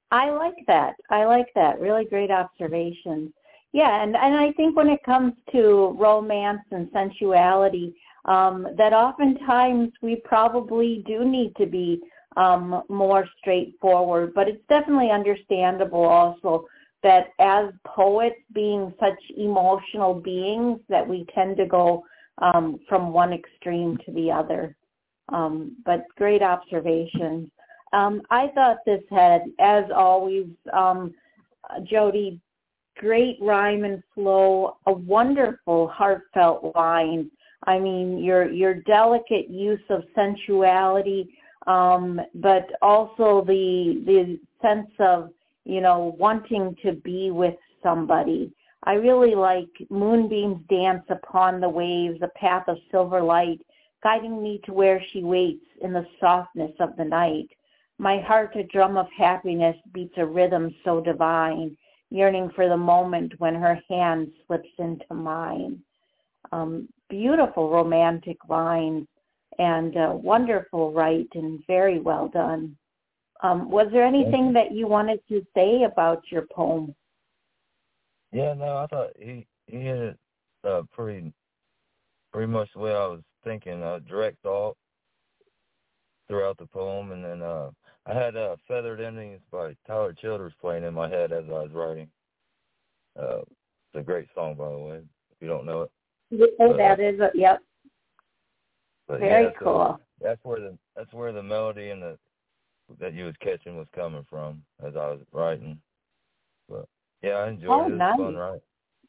I like that. I like that. Really great observations. Yeah, and, and I think when it comes to romance and sensuality, um, that oftentimes we probably do need to be um, more straightforward, but it's definitely understandable also that as poets, being such emotional beings, that we tend to go um, from one extreme to the other. Um, but great observations. Um, I thought this had, as always, um, Jody, great rhyme and flow, a wonderful, heartfelt line. I mean, your your delicate use of sensuality, um, but also the the sense of, you know, wanting to be with somebody. I really like moonbeams dance upon the waves, a path of silver light, guiding me to where she waits in the softness of the night. My heart, a drum of happiness, beats a rhythm so divine, yearning for the moment when her hand slips into mine. Um, beautiful romantic lines and uh, wonderful write and very well done. Um, was there anything that you wanted to say about your poem? Yeah, no, I thought he he hit it uh, pretty pretty much the way I was thinking. Uh, direct thought throughout the poem, and then uh, I had uh, Feathered Endings by Tyler Childers playing in my head as I was writing. Uh, it's a great song, by the way, if you don't know it. Oh, that is a, yep. But Very yeah, so cool. that's where the that's where the melody and the that you was catching was coming from as I was writing. But yeah, I enjoyed Oh, it. It was nice. fun, right?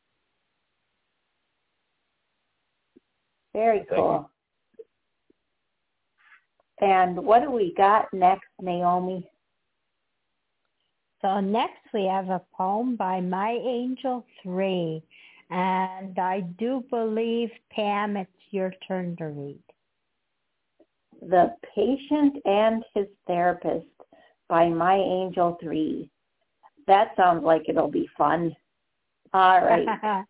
Very Thank cool. You. And what do we got next, Naomi? So next we have a poem by My Angel three. And I do believe, Pam, it's your turn to read. The Patient and His Therapist by My Angel three. That sounds like it'll be fun. All right.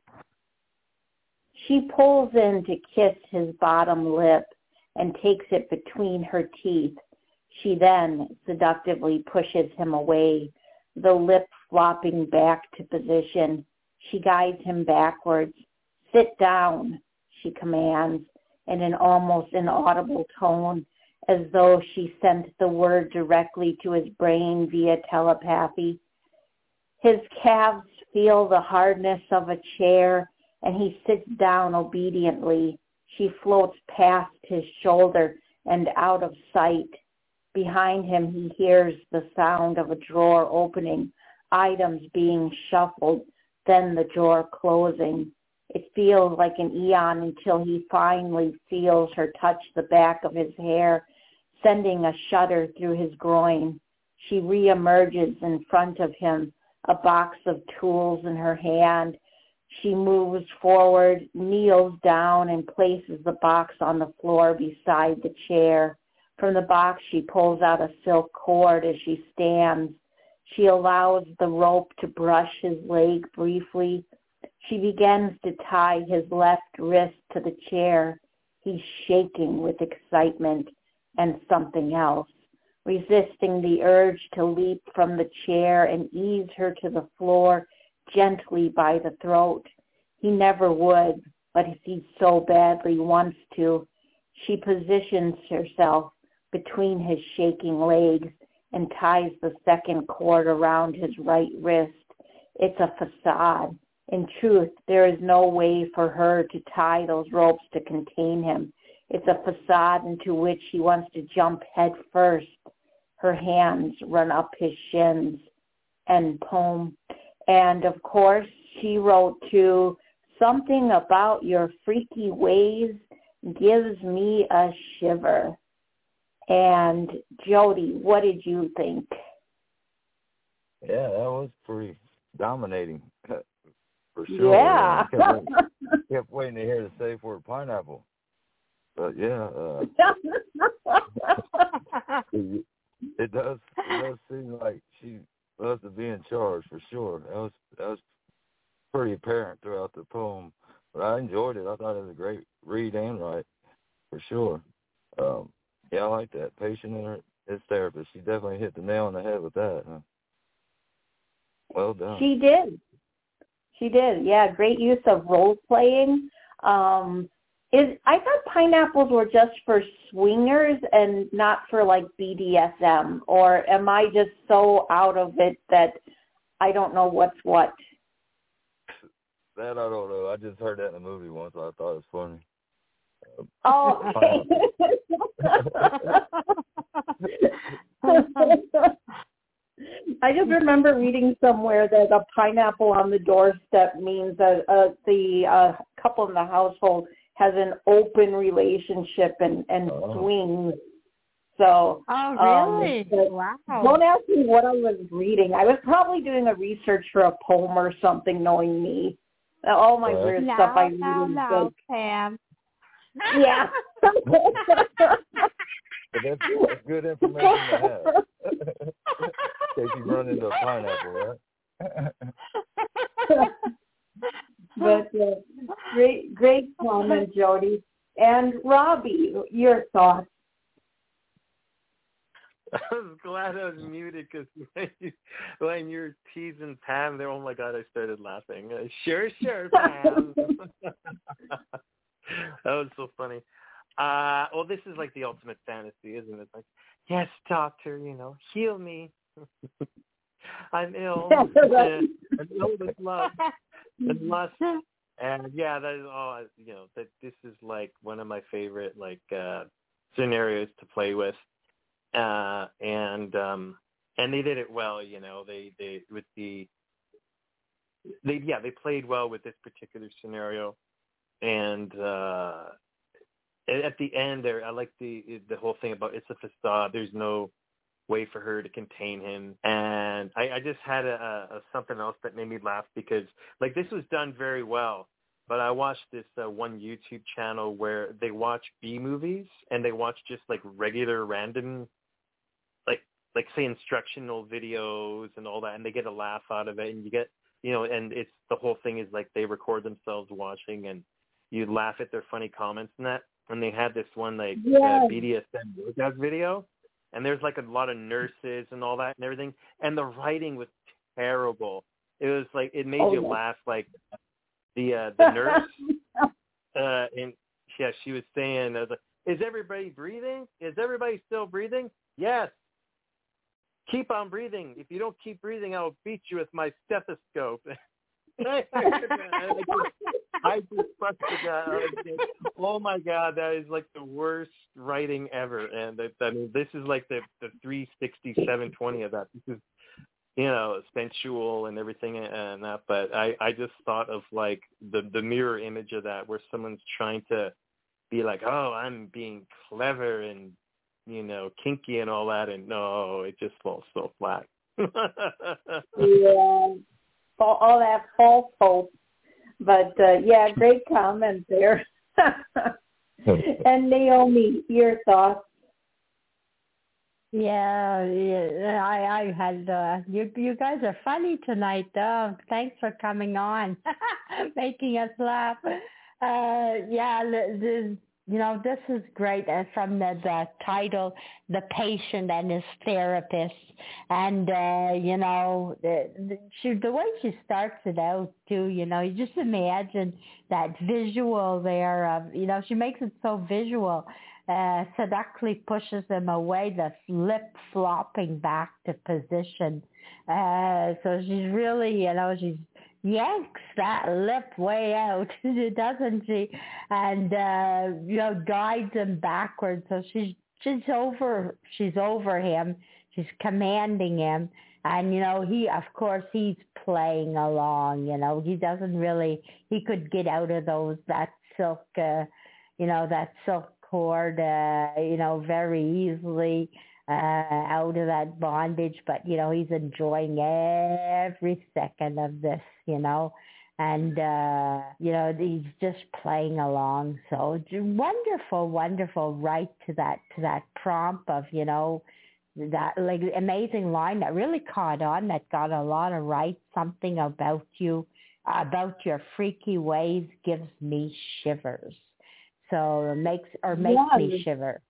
She pulls in to kiss his bottom lip and takes it between her teeth. She then seductively pushes him away, the lip flopping back to position. She guides him backwards. Sit down, she commands, in an almost inaudible tone, as though she sent the word directly to his brain via telepathy. His calves feel the hardness of a chair, and he sits down obediently. She floats past his shoulder and out of sight. Behind him, he hears the sound of a drawer opening, items being shuffled, then the drawer closing. It feels like an eon until he finally feels her touch the back of his hair, sending a shudder through his groin. She reemerges in front of him, a box of tools in her hand. She moves forward, kneels down, and places the box on the floor beside the chair. From the box, she pulls out a silk cord as she stands. She allows the rope to brush his leg briefly. She begins to tie his left wrist to the chair. He's shaking with excitement and something else, resisting the urge to leap from the chair and ease her to the floor gently by the throat. He never would, but he so badly wants to. She positions herself between his shaking legs and ties the second cord around his right wrist. It's a facade. In truth, there is no way for her to tie those ropes to contain him. It's a facade into which he wants to jump head first. Her hands run up his shins. End poem. And of course, she wrote too, something about your freaky ways gives me a shiver. And Jody, what did you think? Yeah, that was pretty dominating, for sure. Yeah. I kept, waiting, kept waiting to hear the safe word pineapple. But yeah, uh, it, it does. It does seem like she loves to be in charge, for sure. That was that was pretty apparent throughout the poem. But I enjoyed it. I thought it was a great read and write, for sure. Um, yeah, I like that. Patient and her, his therapist. She definitely hit the nail on the head with that. Huh? Well done. She did. She did. Yeah, great use of role playing. Um, is I thought pineapples were just for swingers and not for like B D S M, or am I just so out of it that I don't know what's what? That I don't know. I just heard that in the movie once. I thought it was funny. Oh, okay. I just remember reading somewhere that a pineapple on the doorstep means that uh, the uh, couple in the household has an open relationship and, and Oh. swings. So, Oh, really? um, but Wow. don't ask me what I was reading. I was probably doing a research for a poem or something, knowing me. All my Uh, weird No, stuff I read no, is no, like, Pam. yeah. But that's, that's good information to have. In case you run into a pineapple, right? But uh, great, great comment, Jody. And Robbie, your thoughts? I was glad I was muted because when, you, when you're teasing Pam there, oh my God, I started laughing. Uh, sure, sure, Pam. That was so funny. Uh, well, this is like the ultimate fantasy, isn't it? Like, yes, doctor, you know, heal me. I'm ill. uh, I'm ill with love and lust. And yeah, that is all. You know, that this is like one of my favorite like uh, scenarios to play with. Uh, and um, and they did it well. You know, they they with the they yeah they played well with this particular scenario. And uh, at the end there, I like the the whole thing about it's a facade. There's no way for her to contain him. And I, I just had a, a something else that made me laugh because like this was done very well. But I watched this uh, one YouTube channel where they watch B movies and they watch just like regular random, like like say instructional videos and all that, and they get a laugh out of it. And you get you know, and it's the whole thing is like they record themselves watching and you laugh at their funny comments and that. And they had this one like Yes. uh, B D S M workout video, and there's like a lot of nurses and all that and everything, and the writing was terrible. It was like it made Oh, you yeah. laugh. Like the uh, the nurse, uh, and yeah, she was saying, uh, "Is everybody breathing? Is everybody still breathing? Yes. Keep on breathing. If you don't keep breathing, I'll beat you with my stethoscope." I just, I just busted that. I was like, oh my God, that is like the worst writing ever. And that, I mean, this is like the the three sixty, seven twenty of that. This is, you know, sensual and everything and that. But I, I just thought of like the the mirror image of that, where someone's trying to be like, oh, I'm being clever and, you know, kinky and all that, and no, it just falls so flat. Yeah. All, all that false hope. But, uh, yeah, great comment there. And Naomi, your thoughts? Yeah, yeah, I, I had, uh, you, you guys are funny tonight, though. Thanks for coming on, making us laugh. Uh, yeah, the, the, you know, this is great. Uh, from the, the title, The Patient and His Therapist. And, uh, you know, the, the, she, the way she starts it out, too, you know, you just imagine that visual there of, you know, she makes it so visual. Uh, seductively pushes him away, the lip flopping back to position. Uh, so she's really, you know, she's yanks that lip way out, doesn't she? And, uh, you know, guides him backwards. So she's, she's over, she's over him. She's commanding him. And, you know, he, of course, he's playing along, you know, he doesn't really, he could get out of those, that silk, uh, you know, that silk cord, uh, you know, very easily uh, out of that bondage. But, you know, he's enjoying every second of this, you know, and, uh, you know, he's just playing along. So wonderful, wonderful, right to that, to that prompt of, you know, that like amazing line that really caught on, that got a lot of right. Something about you, about your freaky ways gives me shivers. So it makes or makes Yeah. me shiver.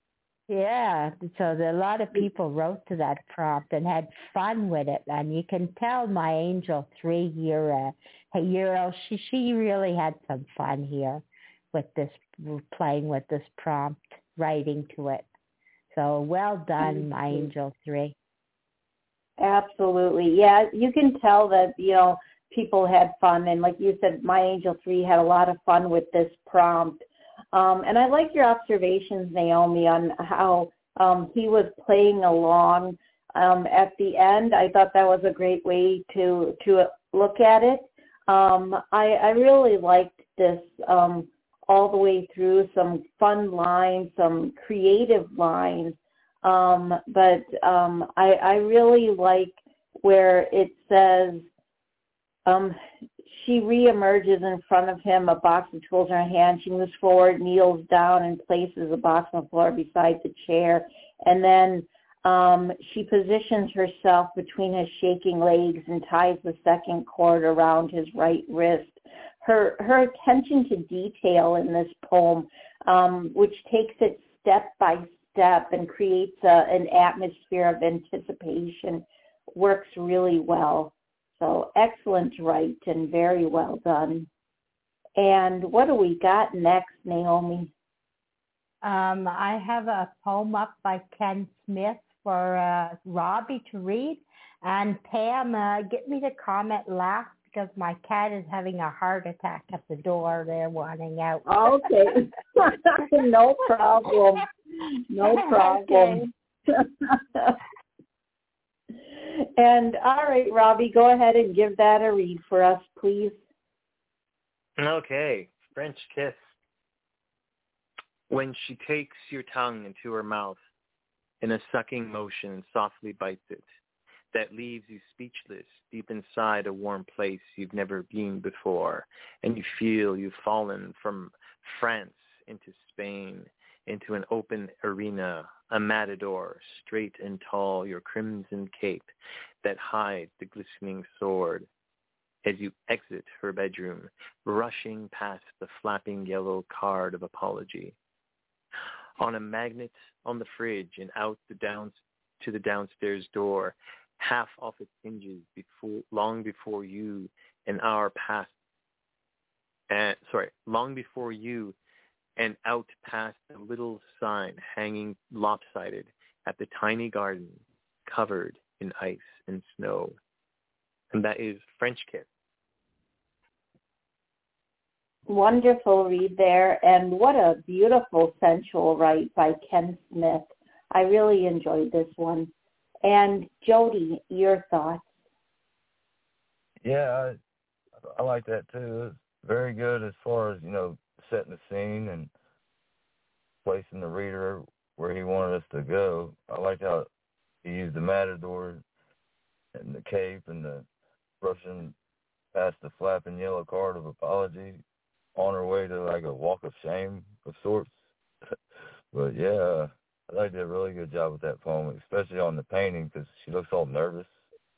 Yeah, so the, a lot of people wrote to that prompt and had fun with it, and you can tell my angel three year uh, Euro, she she really had some fun here with this, playing with this prompt, writing to it. So well done, my angel three. Absolutely, yeah. You can tell that you know people had fun, and like you said, my angel three had a lot of fun with this prompt. Um, and I like your observations, Naomi, on how um, he was playing along um, at the end. I thought that was a great way to to look at it. Um, I, I really liked this um, all the way through. Some fun lines, some creative lines, um, but um, I, I really like where it says. Um, she reemerges in front of him, a box of tools in her hand. She moves forward, kneels down, and places a box on the floor beside the chair. And then um, she positions herself between his shaking legs and ties the second cord around his right wrist. Her her attention to detail in this poem, um, which takes it step by step and creates a, an atmosphere of anticipation, works really well. So excellent write and very well done. And what do we got next, Naomi? Um, I have a poem up by Ken Smith for uh, Robbie to read. And Pam, uh, get me to comment last because my cat is having a heart attack at the door. They're wanting out. Okay. No problem. No problem. Okay. And all right, Robbie, go ahead and give that a read for us, please. Okay, French kiss. When she takes your tongue into her mouth, in a sucking motion softly bites it, that leaves you speechless deep inside a warm place you've never been before, and you feel you've fallen from France into Spain, into an open arena, a matador, straight and tall, your crimson cape that hides the glistening sword. As you exit her bedroom, rushing past the flapping yellow card of apology. On a magnet on the fridge and out the down to the downstairs door, half off its hinges before, long before you and our past, uh, sorry, long before you and out past the little sign hanging lopsided at the tiny garden covered in ice and snow. And that is French Kiss. Wonderful read there, and what a beautiful sensual write by Ken Smith. I really enjoyed this one. And Jody, your thoughts? Yeah, I, I like that too. It's very good as far as, you know, setting the scene and placing the reader where he wanted us to go. I liked how he used the matador and the cape and the brushing past the flapping yellow card of apology on her way to like a walk of shame of sorts. But yeah, I think they did a really good job with that poem, especially on the painting because she looks all nervous.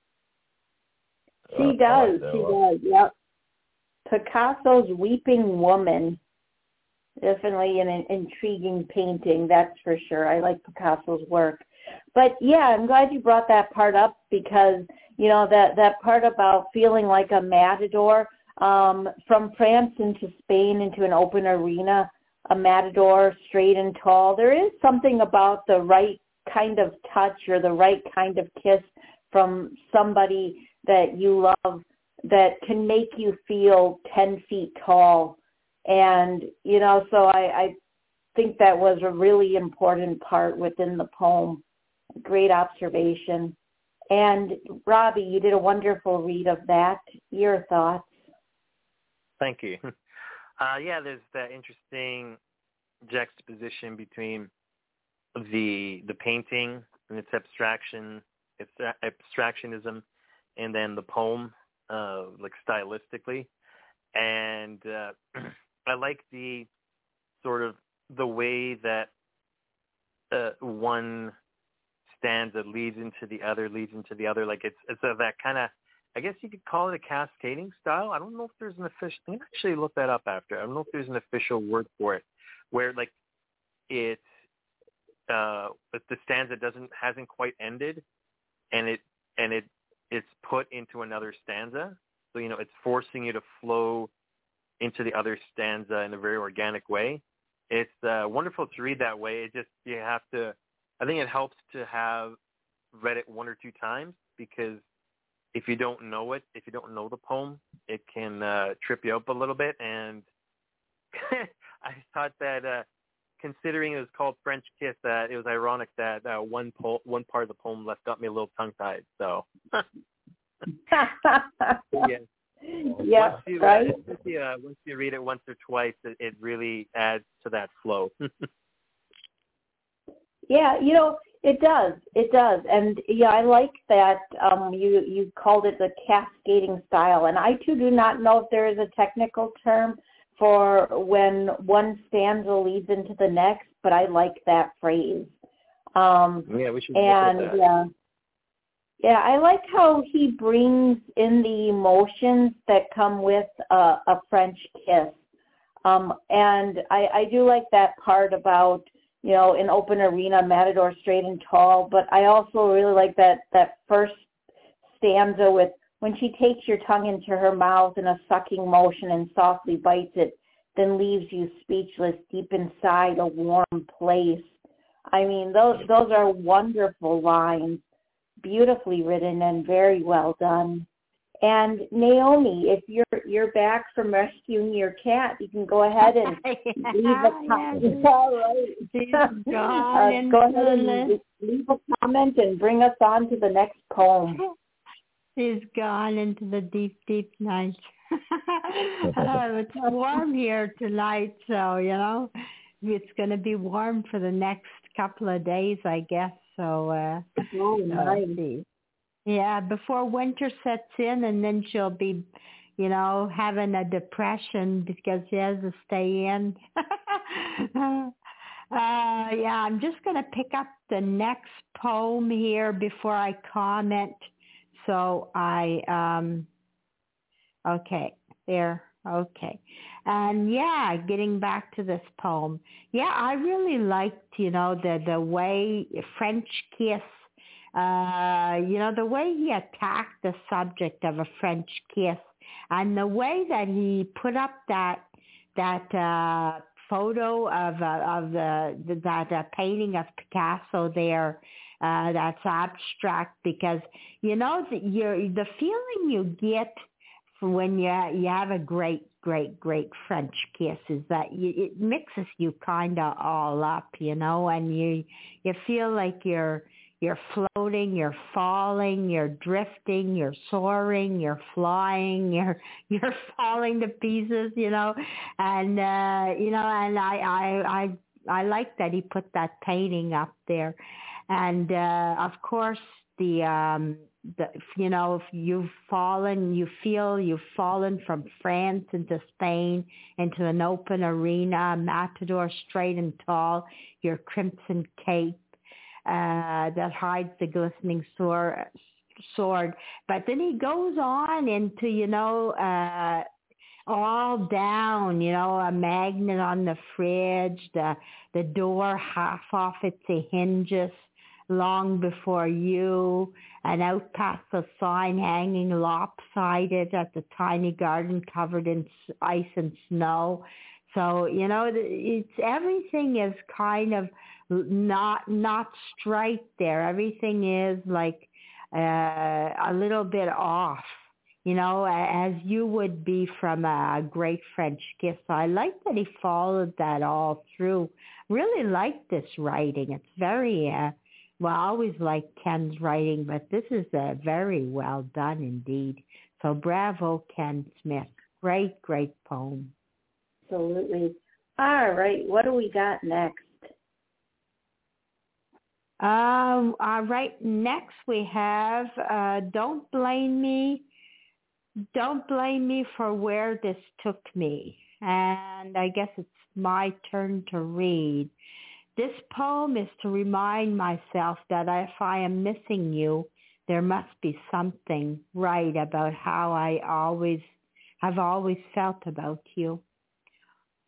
She uh, does, like she does, yep. Picasso's Weeping Woman. Definitely an, an intriguing painting, that's for sure. I like Picasso's work. But yeah, I'm glad you brought that part up because, you know, that, that part about feeling like a matador, um, from France into Spain into an open arena, a matador, straight and tall. There is something about the right kind of touch or the right kind of kiss from somebody that you love that can make you feel ten feet tall. And, you know, so I, I think that was a really important part within the poem. Great observation. And Robbie, you did a wonderful read of that. Your thoughts? Thank you. Uh, yeah, there's that interesting juxtaposition between the the painting and its abstraction, its abstractionism, and then the poem, uh, like stylistically. And uh, I like the sort of the way that uh, one stanza leads into the other, leads into the other. Like it's it's a, that kind of, I guess you could call it a cascading style. I don't know if there's an official, I can actually look that up after. I don't know if there's an official word for it, where like it uh, the stanza doesn't hasn't quite ended, and it and it it's put into another stanza. So you know, it's forcing you to flow into the other stanza in a very organic way. It's uh, wonderful to read that way. It just you have to. I think it helps to have read it one or two times, because if you don't know it, if you don't know the poem, it can uh, trip you up a little bit. And I thought that, uh, considering it was called French Kiss, that it was ironic that uh, one po- one part of the poem left got me a little tongue-tied. So, yeah, yeah, once you, right. Uh, once, you, uh, once you read it once or twice, it, it really adds to that flow. Yeah, you know, it does. It does. And yeah, I like that um, you, you called it the cascading style. And I too do not know if there is a technical term for when one stanza leads into the next, but I like that phrase. Um, yeah, we should and look at that. yeah, yeah, I like how he brings in the emotions that come with a, a French kiss. Um, and I, I do like that part about, you know, in open arena, matador straight and tall. But I also really like that, that first stanza with when she takes your tongue into her mouth in a sucking motion and softly bites it, then leaves you speechless deep inside a warm place. I mean, those those are wonderful lines, beautifully written and very well done. And Naomi, if you're you're back from rescuing your cat, you can go ahead and leave a comment. All right. uh, go ahead and leave a comment and bring us on to the next poem. She's gone into the deep, deep night. uh, it's warm here tonight, so, you know, it's going to be warm for the next couple of days, I guess. So, uh, oh, nice. uh, yeah, before winter sets in, and then she'll be, you know, having a depression because she has to stay in. uh, yeah, I'm just going to pick up the next poem here before I comment. So I, um, okay, there, okay. And yeah, getting back to this poem. Yeah, I really liked, you know, the, the way French Kiss, uh, you know, the way he attacked the subject of a French kiss, and the way that he put up that, that, uh, photo of, uh, of the, that uh, painting of Picasso there. Uh, that's abstract, because, you know, the, you're, the feeling you get when you, you have a great, great, great French kiss is that you, it mixes you kind of all up, you know, and you, you feel like you're, you're floating, you're falling, you're drifting, you're soaring, you're flying, you're, you're falling to pieces, you know, and, uh, you know, and I, I, I, I like that he put that painting up there. And, uh, of course, the, um, the, you know, if you've fallen, you feel you've fallen from France into Spain, into an open arena, matador straight and tall, your crimson cape, uh, that hides the glistening sword, sword. But then he goes on into, you know, uh, all down, you know, a magnet on the fridge, the, the door half off its hinges, long before you, and out past the sign hanging lopsided at the tiny garden covered in ice and snow. So, you know, it's everything is kind of not not straight there. Everything is like uh, a little bit off, you know, as you would be from a great French kiss. So I like that he followed that all through. Really like this writing. It's very... Uh, Well, I always like Ken's writing, but this is uh, very well done indeed. So bravo, Ken Smith. Great, great poem. Absolutely. All right, what do we got next? Um, all right, next we have uh, Don't Blame Me. Don't blame me for where this took me. And I guess it's my turn to read. This poem is to remind myself that if I am missing you, there must be something right about how I always have always felt about you.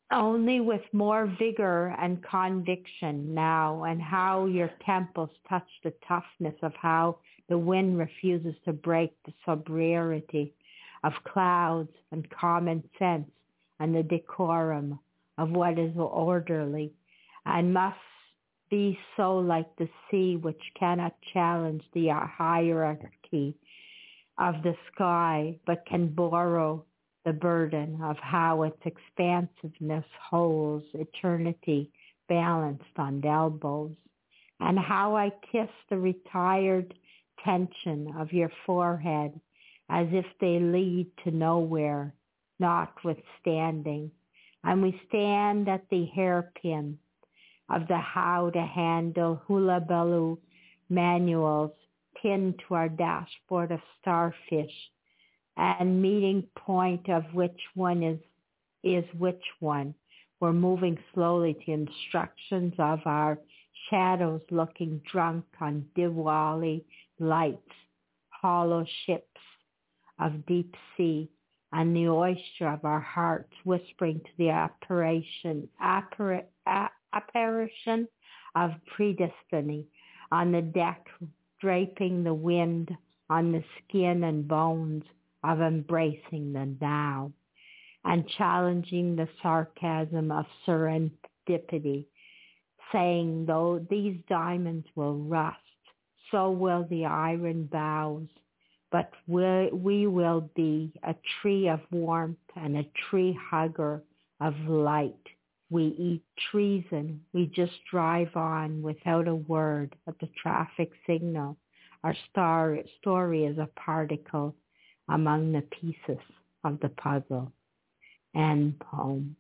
only with more vigor and conviction now, and how your temples touch the toughness of how the wind refuses to break the sobriety of clouds and common sense and the decorum of what is orderly and must be so like the sea, which cannot challenge the hierarchy of the sky, but can borrow the burden of how its expansiveness holds eternity balanced on elbows, and how I kiss the retired tension of your forehead as if they lead to nowhere, notwithstanding. And we stand at the hairpin of the how to handle hula baloo manuals pinned to our dashboard of starfish, and meeting point of which one is is which one. We're moving slowly to instructions of our shadows looking drunk on Diwali lights, hollow ships of deep sea, and the oyster of our hearts whispering to the apparition, appar- a- apparition of predestiny on the deck, draping the wind on the skin and bones of embracing the now, and challenging the sarcasm of serendipity, saying, though these diamonds will rust, so will the iron boughs, but we, we will be a tree of warmth and a tree hugger of light. We eat treason. We just drive on without a word at the traffic signal. Our star story is a particle among the pieces of the puzzle. And poem.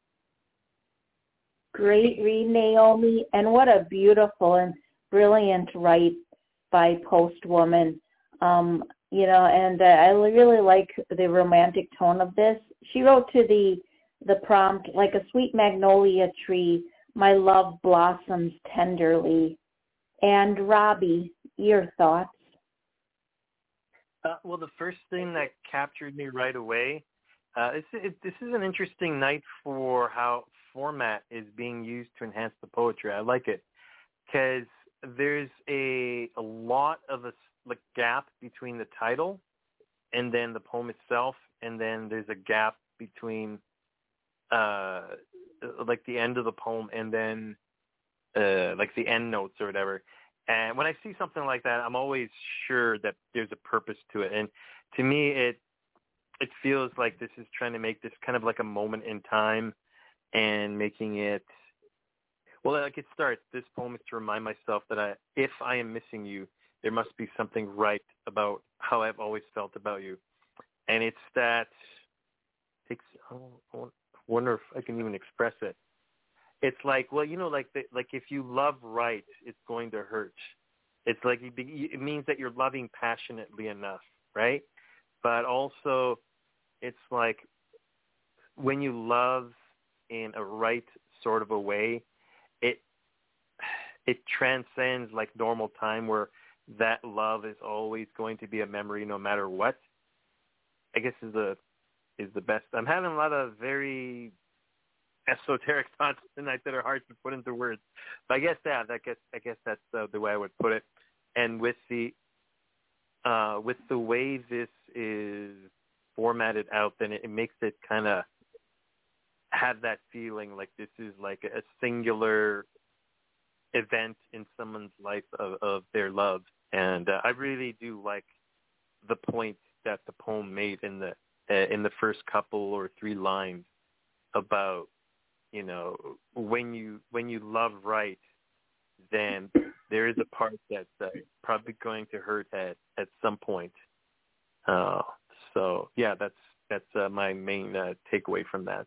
Great read, Naomi, and what a beautiful and brilliant write by Postwoman. Um, you know, and uh, I really like the romantic tone of this. She wrote to the the prompt, like a sweet magnolia tree, my love blossoms tenderly. And Robbie, your thoughts? Uh, well, the first thing that captured me right away, uh, it's, it, this is an interesting night for how format is being used to enhance the poetry. I like it because there's a a lot of a like, gap between the title and then the poem itself, and then there's a gap between uh, like the end of the poem and then uh, like the end notes or whatever. And when I see something like that, I'm always sure that there's a purpose to it. And to me, it it feels like this is trying to make this kind of like a moment in time and making it, well, like it starts, this poem is to remind myself that I, if I am missing you, there must be something right about how I've always felt about you. And it's that, it's, I wonder if I can even express it. It's like, well, you know, like the, like if you love right, it's going to hurt. It's like it means that you're loving passionately enough, right? But also, it's like when you love in a right sort of a way, it it transcends like normal time, where that love is always going to be a memory no matter what. I guess is the is the best. I'm having a lot of very esoteric thoughts tonight that are hard to put into words, but I guess that I guess I guess that's uh, the way I would put it. And with the uh, with the way this is formatted out, then it, it makes it kind of have that feeling like this is like a singular event in someone's life of, of their love. And uh, I really do like the point that the poem made in the uh, in the first couple or three lines about, you know, when you when you love right, then there is a part that's uh, probably going to hurt at, at some point. Uh, so yeah, that's that's uh, my main uh, takeaway from that.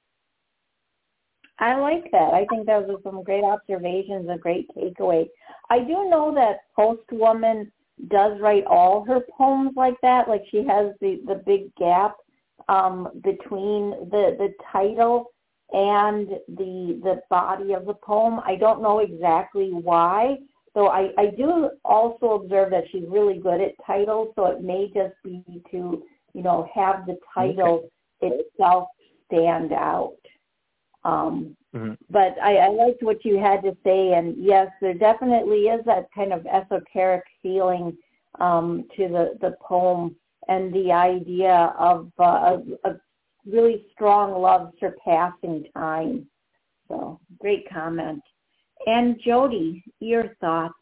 I like that. I think those are some great observations, a great takeaway. I do know that Postwoman does write all her poems like that. Like she has the, the big gap um, between the, the title and the the body of the poem. I don't know exactly why. So I, I do also observe that she's really good at titles, so it may just be to, you know, have the title okay. itself stand out. Um, Mm-hmm. but I, I liked what you had to say, and yes, there definitely is that kind of esoteric feeling um, to the, the poem, and the idea of uh, a, a really strong love surpassing time. So, great comment. And Jody, your thoughts?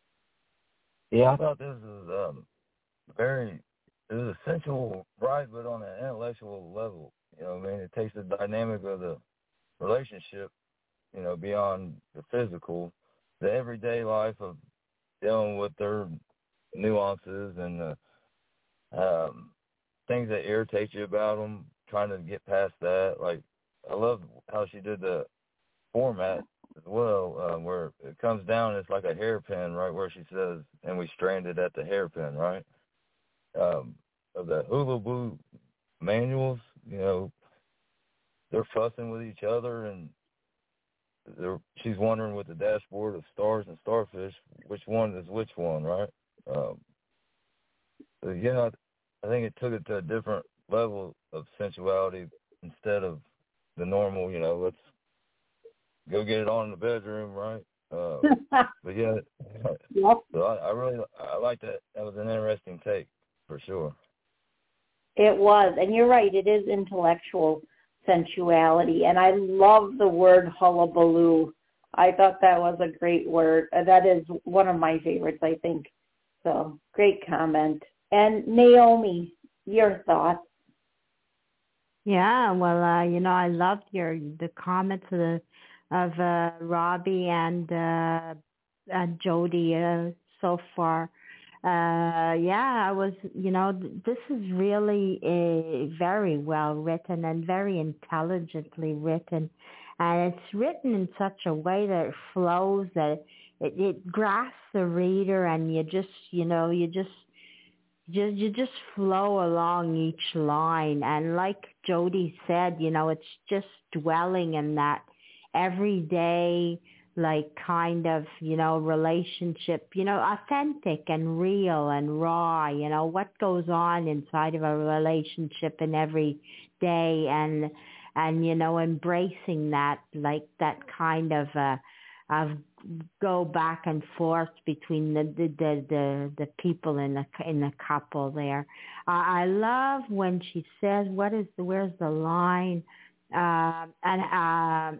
Yeah, I thought this was um, very, it was essential, right, but on an intellectual level. You know what I mean? It takes the dynamic of the relationship, you know, beyond the physical, the everyday life of dealing with their nuances and the um, things that irritate you about them, trying to get past that. Like, I love how she did the format as well, uh, where it comes down, it's like a hairpin, right, where she says, and we stranded at the hairpin, right? Um, of the Hula Blue manuals, you know, they're fussing with each other, and they're, she's wondering with the dashboard of stars and starfish, which one is which one, right? Um, so yeah, I think it took it to a different level of sensuality instead of the normal, you know, let's go get it on in the bedroom, right? Uh, but yeah, Yep. so I, I really, I like that. That was an interesting take, for sure. It was, and you're right, it is intellectual sensuality, and I love the word hullabaloo. I thought that was a great word. That is one of my favorites, I think. So, great comment. And Naomi, your thoughts? Yeah, well, uh, you know, I loved your the comments of the, of uh, Robbie and uh, and Jody uh, so far. Uh, yeah, I was, you know, th- this is really uh, very well written and very intelligently written, and it's written in such a way that it flows, that it, it grasps the reader, and you just, you know, you just. You, you just flow along each line. And like Jody said, you know, it's just dwelling in that everyday, like kind of, you know, relationship, you know, authentic and real and raw, you know, what goes on inside of a relationship in every day, and, and, you know, embracing that, like that kind of, uh, of go back and forth between the the the, the, the people in the in the couple there. Uh, I love when she says, "What is the where's the line?" Uh, and uh,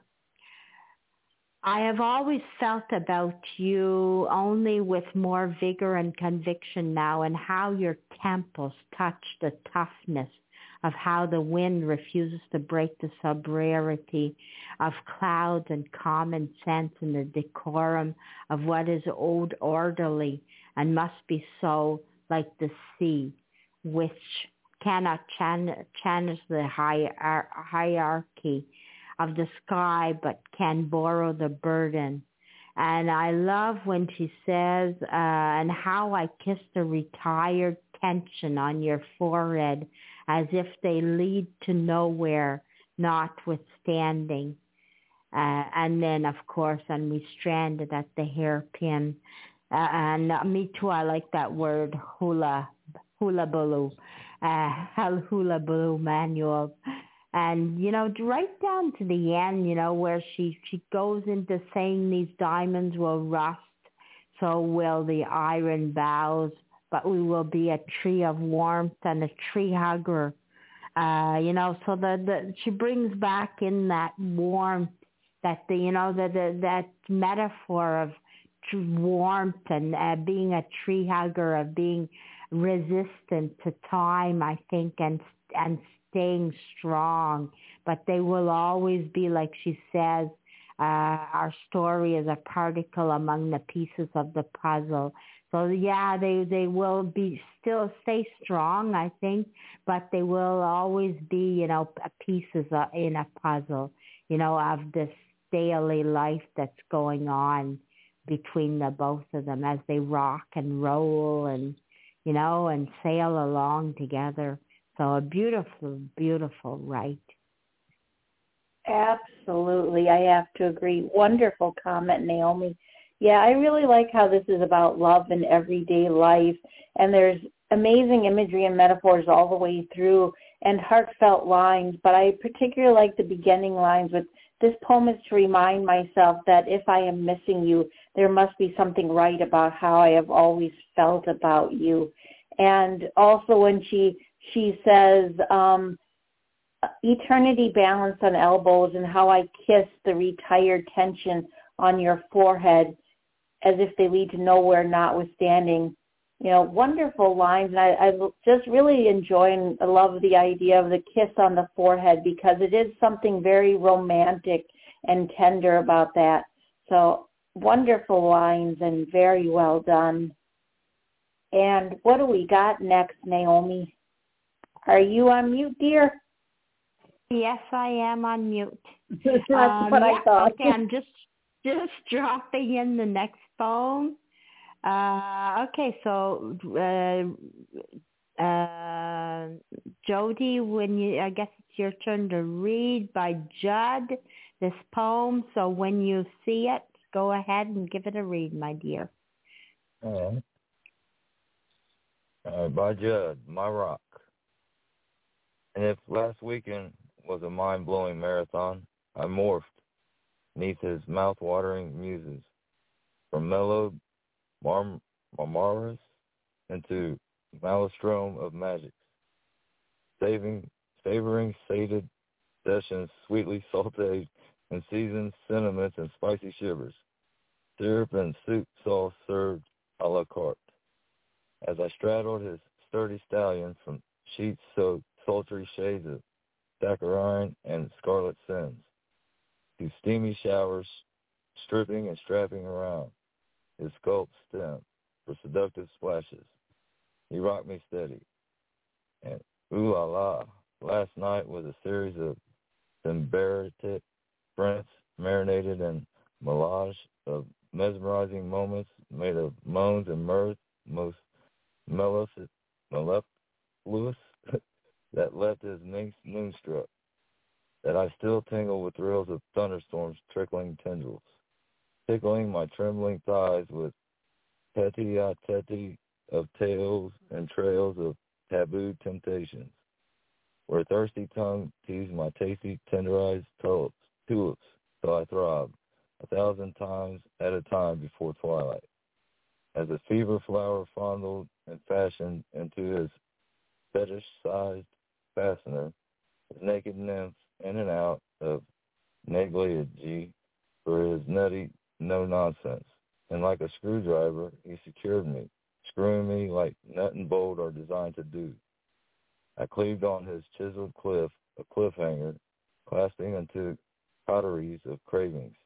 I have always felt about you only with more vigor and conviction now, and how your temples touch the toughness of how the wind refuses to break the sobriety of clouds and common sense, and the decorum of what is old orderly and must be so, like the sea, which cannot chan- challenge the hier- hierarchy of the sky, but can borrow the burden. And I love when she says, uh, and how I kiss the retired tension on your forehead, as if they lead to nowhere, notwithstanding. Uh, and then, of course, and we stranded at the hairpin. Uh, and uh, me too, I like that word, hula, hula baloo, uh, hula baloo manual. And, you know, right down to the end, you know, where she, she goes into saying these diamonds will rust, so will the iron boughs, but we will be a tree of warmth and a tree hugger. Uh, you know, so the, the she brings back in that warmth, that the, you know, the, the that metaphor of warmth and uh, being a tree hugger, of being resistant to time, I think, and and staying strong. But they will always be, like she says, uh, our story is a particle among the pieces of the puzzle. So yeah, they, they will be still stay strong, I think, but they will always be, you know, pieces in a puzzle, you know, of this daily life that's going on between the both of them as they rock and roll and, you know, and sail along together. So a beautiful, beautiful write. Absolutely. I have to agree. Wonderful comment, Naomi. Yeah, I really like how this is about love in everyday life, and there's amazing imagery and metaphors all the way through, and heartfelt lines, but I particularly like the beginning lines with this poem is to remind myself that if I am missing you, there must be something right about how I have always felt about you. And also when she she says, um, eternity balanced on elbows, and how I kiss the retired tension on your forehead as if they lead to nowhere notwithstanding. You know, wonderful lines. And I, I just really enjoy and I love the idea of the kiss on the forehead, because it is something very romantic and tender about that. So wonderful lines and very well done. And what do we got next, Naomi? Are you on mute, dear? Yes, I am on mute. That's um, what yeah, I thought. Okay, I'm just just dropping in the next poem. Uh, okay, so uh, uh, Jody, when you, I guess it's your turn to read by Judd this poem. So when you see it, go ahead and give it a read, my dear. All right. All right, by Judd, My Rock. And if last weekend was a mind-blowing marathon, I morphed neath his mouth-watering muses, from mellowed Mar- Marmaris into maelstrom of magics, saving, savoring sated sessions, sweetly sauteed and seasoned sentiments and spicy shivers, syrup and soup sauce served a la carte. As I straddled his sturdy stallion from sheet-soaked sultry shades of saccharine and scarlet sins, to steamy showers stripping and strapping around his sculpt stem for seductive splashes, he rocked me steady. And ooh la la, last night was a series of symbiotic sprints marinated in melange of mesmerizing moments made of moans and mirth, most mellifluous that left his minx moonstruck, that I still tingle with thrills of thunderstorms trickling tendrils, tickling my trembling thighs with tete-a-tete of tales and trails of taboo temptations, where thirsty tongue teased my tasty, tenderized tulips, tulips till I throbbed a thousand times at a time before twilight, as a fever flower fondled and fashioned into his fetish-sized fastener, his naked nymph in and out of negligee for his nutty no-nonsense. And like a screwdriver, he secured me, screwing me like nut and bolt are designed to do. I cleaved on his chiseled cliff, a cliffhanger, clasping into coteries of cravings,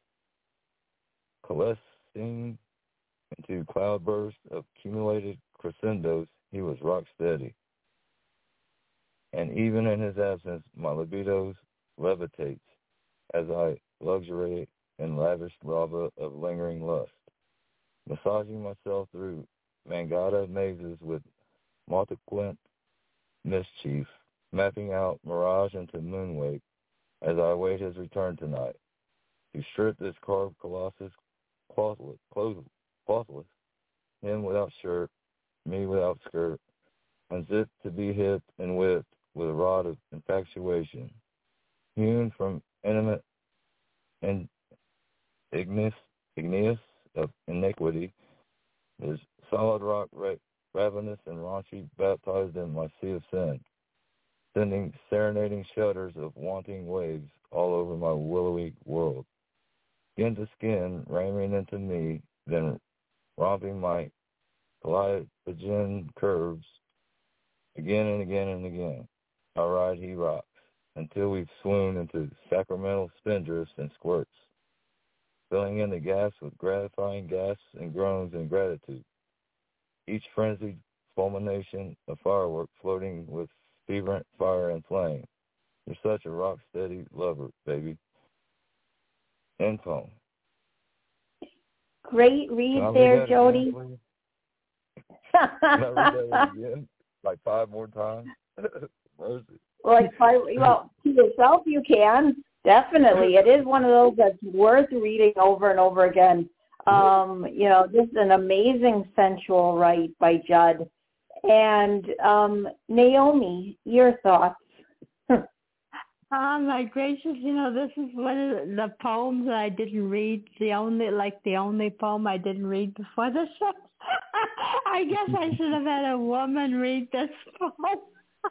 coalescing into cloudbursts of accumulated crescendos. He was rock steady. And even in his absence, my libido levitates as I luxuriate in lavish lava of lingering lust, massaging myself through Mangata mazes with multiplic mischief, mapping out mirage into moonwake as I await his return tonight, to strip this carved colossus clothless, clothless, him without shirt, me without skirt, unzipped to be hipped and whipped with a rod of infatuation, hewn from intimate and igneous, igneous of iniquity, is solid rock ra- ravenous and raunchy, baptized in my sea of sin, sending serenading shudders of wanting waves all over my willowy world, skin to skin, ramming into me, then romping my Calliopean curves again and again and again. I ride, he rocks, until we've swooned into sacramental spindrifts and squirts, filling in the gaps with gratifying gasps and groans in gratitude, each frenzied fulmination of firework floating with fervent fire and flame. You're such a rock-steady lover, baby. End poem. Great read there, Jody. Again, Can I read that again? Like five more times? Mercy. Like five, well, to yourself you can. Definitely. It is one of those that's worth reading over and over again. Um, you know, this is an amazing sensual write by Judd. And um, Naomi, your thoughts? Oh my gracious, you know, this is one of the poems that I didn't read, the only, like the only poem I didn't read before the show. I guess I should have had a woman read this poem.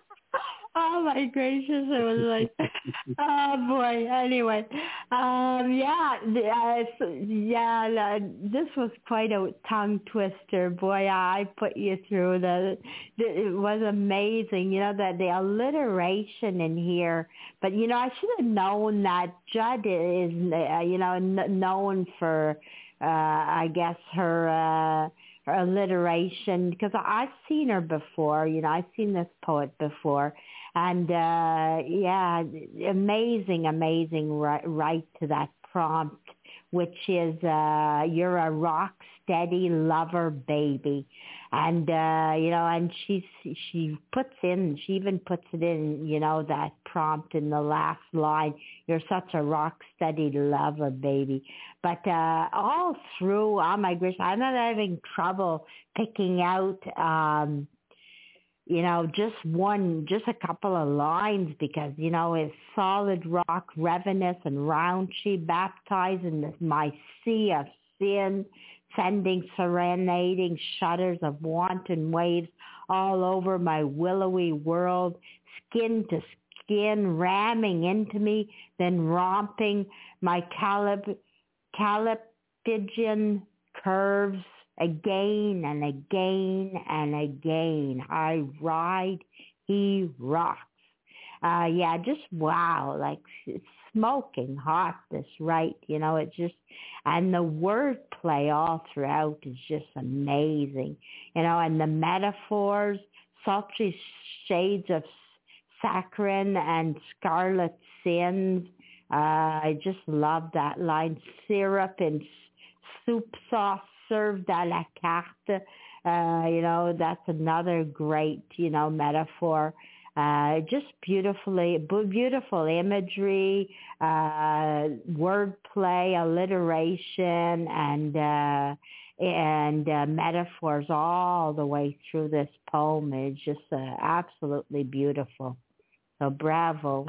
Oh my gracious, it was like, oh boy. Anyway, um, yeah, the- uh, so- yeah, uh, this was quite a tongue twister. Boy, I put you through the, the it was amazing, you know, that the alliteration in here. But, you know, I should have known that Judd is, uh, you know, n- known for, uh, I guess, her, uh, her alliteration, because I've seen her before, you know, I've seen this poet before. And, uh, yeah, amazing, amazing right, right to that prompt, which is, uh, you're a rock steady lover baby. And, uh, you know, and she, she puts in, she even puts it in, you know, that prompt in the last line, you're such a rock steady lover baby. But, uh, all through, oh my gosh, I'm not having trouble picking out, um, you know, just one, just a couple of lines because, you know, it's solid rock, ravenous and raunchy, baptized in the, my sea of sin, sending serenading shudders of wanton waves all over my willowy world, skin to skin, ramming into me, then romping my calip, calipigian curves, again and again and again. I ride, he rocks. Uh, yeah, just wow, like it's smoking hot, this right, you know, it just, and the wordplay all throughout is just amazing, you know, and the metaphors, sultry shades of saccharine and scarlet sins. Uh, I just love that line, syrup and soup sauce served à la carte. Uh, you know, that's another great, you know, metaphor. Uh, just beautifully, beautiful imagery, uh, wordplay, alliteration, and uh, and uh, metaphors all the way through this poem. It's just uh, absolutely beautiful. So bravo.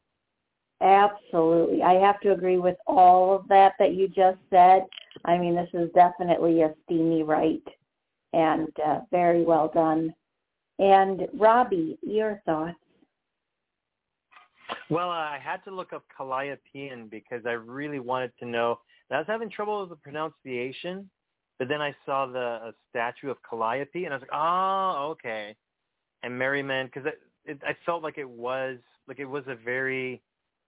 Absolutely. I have to agree with all of that that you just said. I mean, this is definitely a steamy write, and uh, very well done. And Robbie, your thoughts? Well, uh, I had to look up Calliopean because I really wanted to know. And I was having trouble with the pronunciation, but then I saw the uh, statue of Calliope, and I was like, oh, okay. And Merriman, because it, it, I felt like it was like it was a very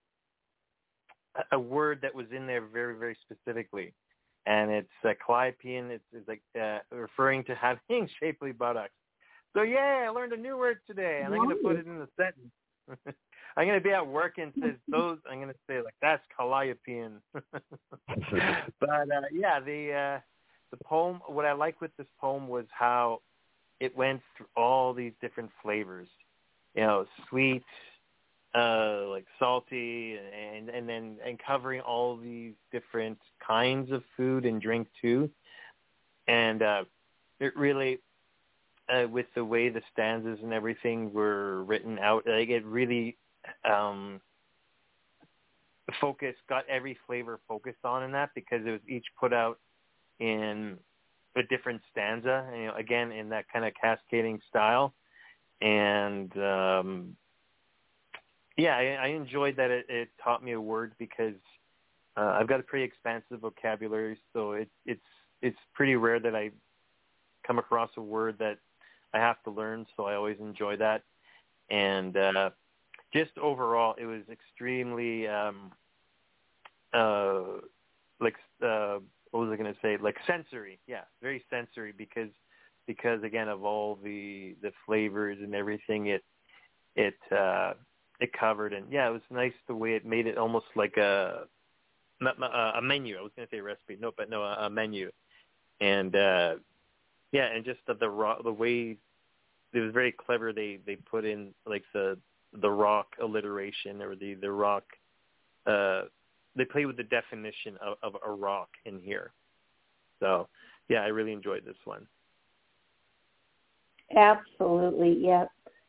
a word that was in there very, very specifically. And it's uh, Calliopean. It's, it's like uh, referring to having shapely buttocks. So, yeah, I learned a new word today, and I'm going to put it in the sentence. I'm going to be at work and says those. I'm going to say, like, that's Calliopean. But, uh, yeah, the uh, the poem, what I like with this poem was how it went through all these different flavors. You know, sweet, uh, like salty, and and then and covering all these different kinds of food and drink too, and uh, it really, uh, with the way the stanzas and everything were written out, like it really um, focused, got every flavor focused on in that because it was each put out in a different stanza, you know, again in that kind of cascading style, and um, yeah, I, I enjoyed that it, it taught me a word because uh, I've got a pretty expansive vocabulary, so it, it's it's pretty rare that I come across a word that I have to learn, so I always enjoy that. And uh, just overall, it was extremely, um, uh, like, uh, what was I going to say? Like sensory, yeah, very sensory because, because again, of all the, the flavors and everything, it, it, uh, it covered. And yeah, it was nice the way it made it almost like a, a menu. I was going to say recipe, no, but no, a menu. And, uh, yeah, and just the, the, the way it was very clever. They, they put in like the, the rock alliteration or the, the rock, uh, they play with the definition of, of a rock in here. So, yeah, I really enjoyed this one. Absolutely, yeah.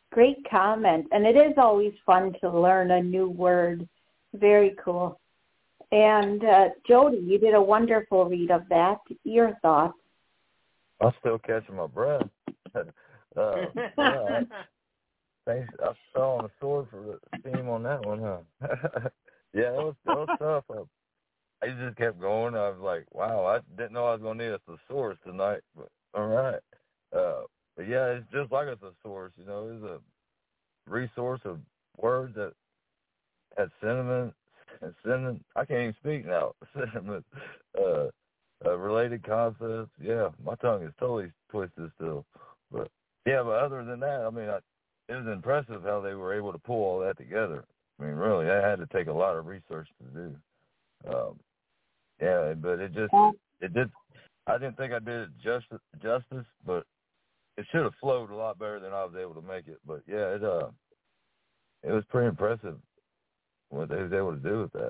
Great comment. And it is always fun to learn a new word. Very cool. And uh, Jody, you did a wonderful read of that. Your thoughts? I'm still catching my breath. uh, yeah, thanks. I fell on the sword for the theme on that one, huh? Yeah, it was, it was tough. I, I just kept going. I was like, wow, I didn't know I was going to need a thesaurus tonight, but all right. Uh, but yeah, it's just like a thesaurus, you know. It's a resource of words that had sentiment, sentiment. I can't even speak now. Sentiment, uh, uh, related concepts. Yeah, my tongue is totally twisted still. But yeah, but other than that, I mean, I, it was impressive how they were able to pull all that together. I mean, really, I had to take a lot of research to do. Um, yeah, but it just, it did, I didn't think I did it justice, justice, but it should have flowed a lot better than I was able to make it. But yeah, it, uh, it was pretty impressive what they was able to do with that.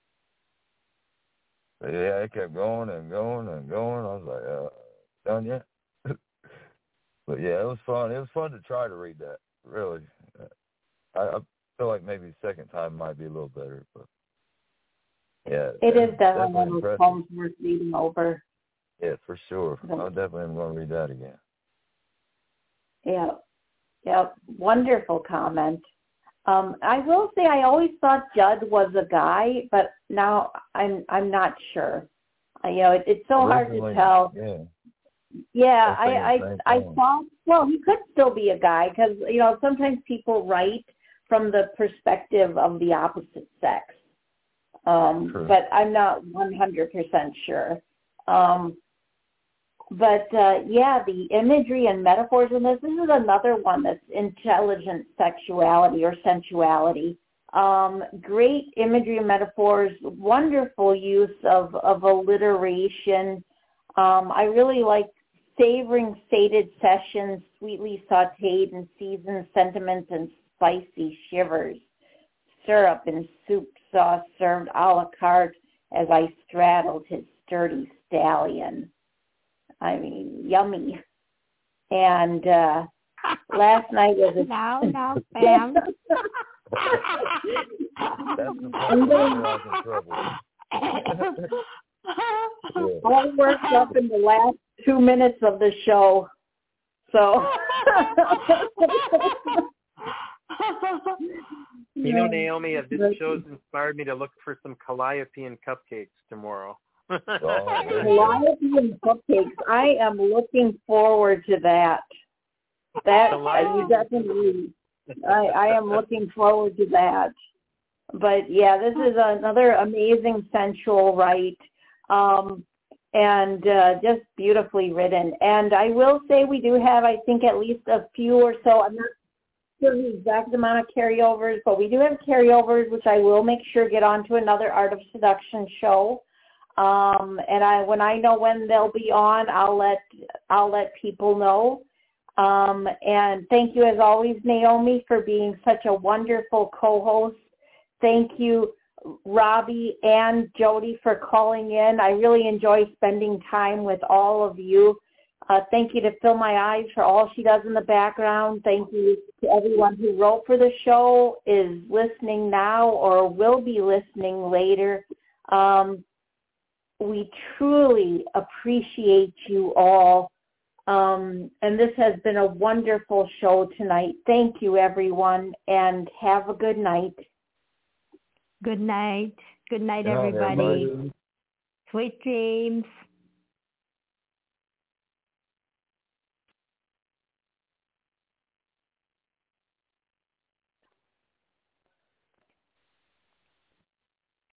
But yeah, it kept going and going and going. I was like, uh, done yet? But yeah, it was fun. It was fun to try to read that, really. I, I feel like maybe the second time might be a little better, but yeah. It is definitely one of those poems worth reading over. Yeah, for sure. I definitely am going to read that again. Yeah, yeah, wonderful comment. Um, I will say I always thought Judd was a guy, but now I'm I'm not sure. Uh, you know, it, it's so Originally, hard to tell. Yeah. Yeah, I I I, I thought, well, he could still be a guy because, you know, sometimes people write from the perspective of the opposite sex. Um, True. But I'm not one hundred percent sure. Um, but, uh, yeah, the imagery and metaphors in this, this is another one that's intelligent sexuality or sensuality. Um, great imagery and metaphors, wonderful use of, of alliteration. Um, I really like savoring sated sessions, sweetly sautéed and seasoned sentiments and spicy shivers. Syrup and soup sauce served a la carte as I straddled his sturdy stallion. I mean, yummy. And uh, last night was a... No, no, Sam. That's the part where I was in trouble. Yeah. All worked up in the last two minutes of the show. So... You know, Naomi, this show's inspired me to look for some calliopean cupcakes tomorrow. Calliopean cupcakes. I am looking forward to that. That uh, you definitely. I, I am looking forward to that. But yeah, this is another amazing sensual write, um, and uh, just beautifully written. And I will say we do have, I think, at least a few or so. I'm not sure the exact amount of carryovers, but we do have carryovers, which I will make sure get onto another Art of Seduction show. Um, and I, when I know when they'll be on, I'll let I'll let people know. Um, and thank you, as always, Naomi, for being such a wonderful co-host. Thank you, Robbie and Jody, for calling in. I really enjoy spending time with all of you. Uh, thank you to Fill My Eyes for all she does in the background. Thank you to everyone who wrote for the show, is listening now, or will be listening later. Um, we truly appreciate you all. Um, and this has been a wonderful show tonight. Thank you, everyone, and have a good night. Good night. Good night, Good night, everybody. everybody. Sweet dreams.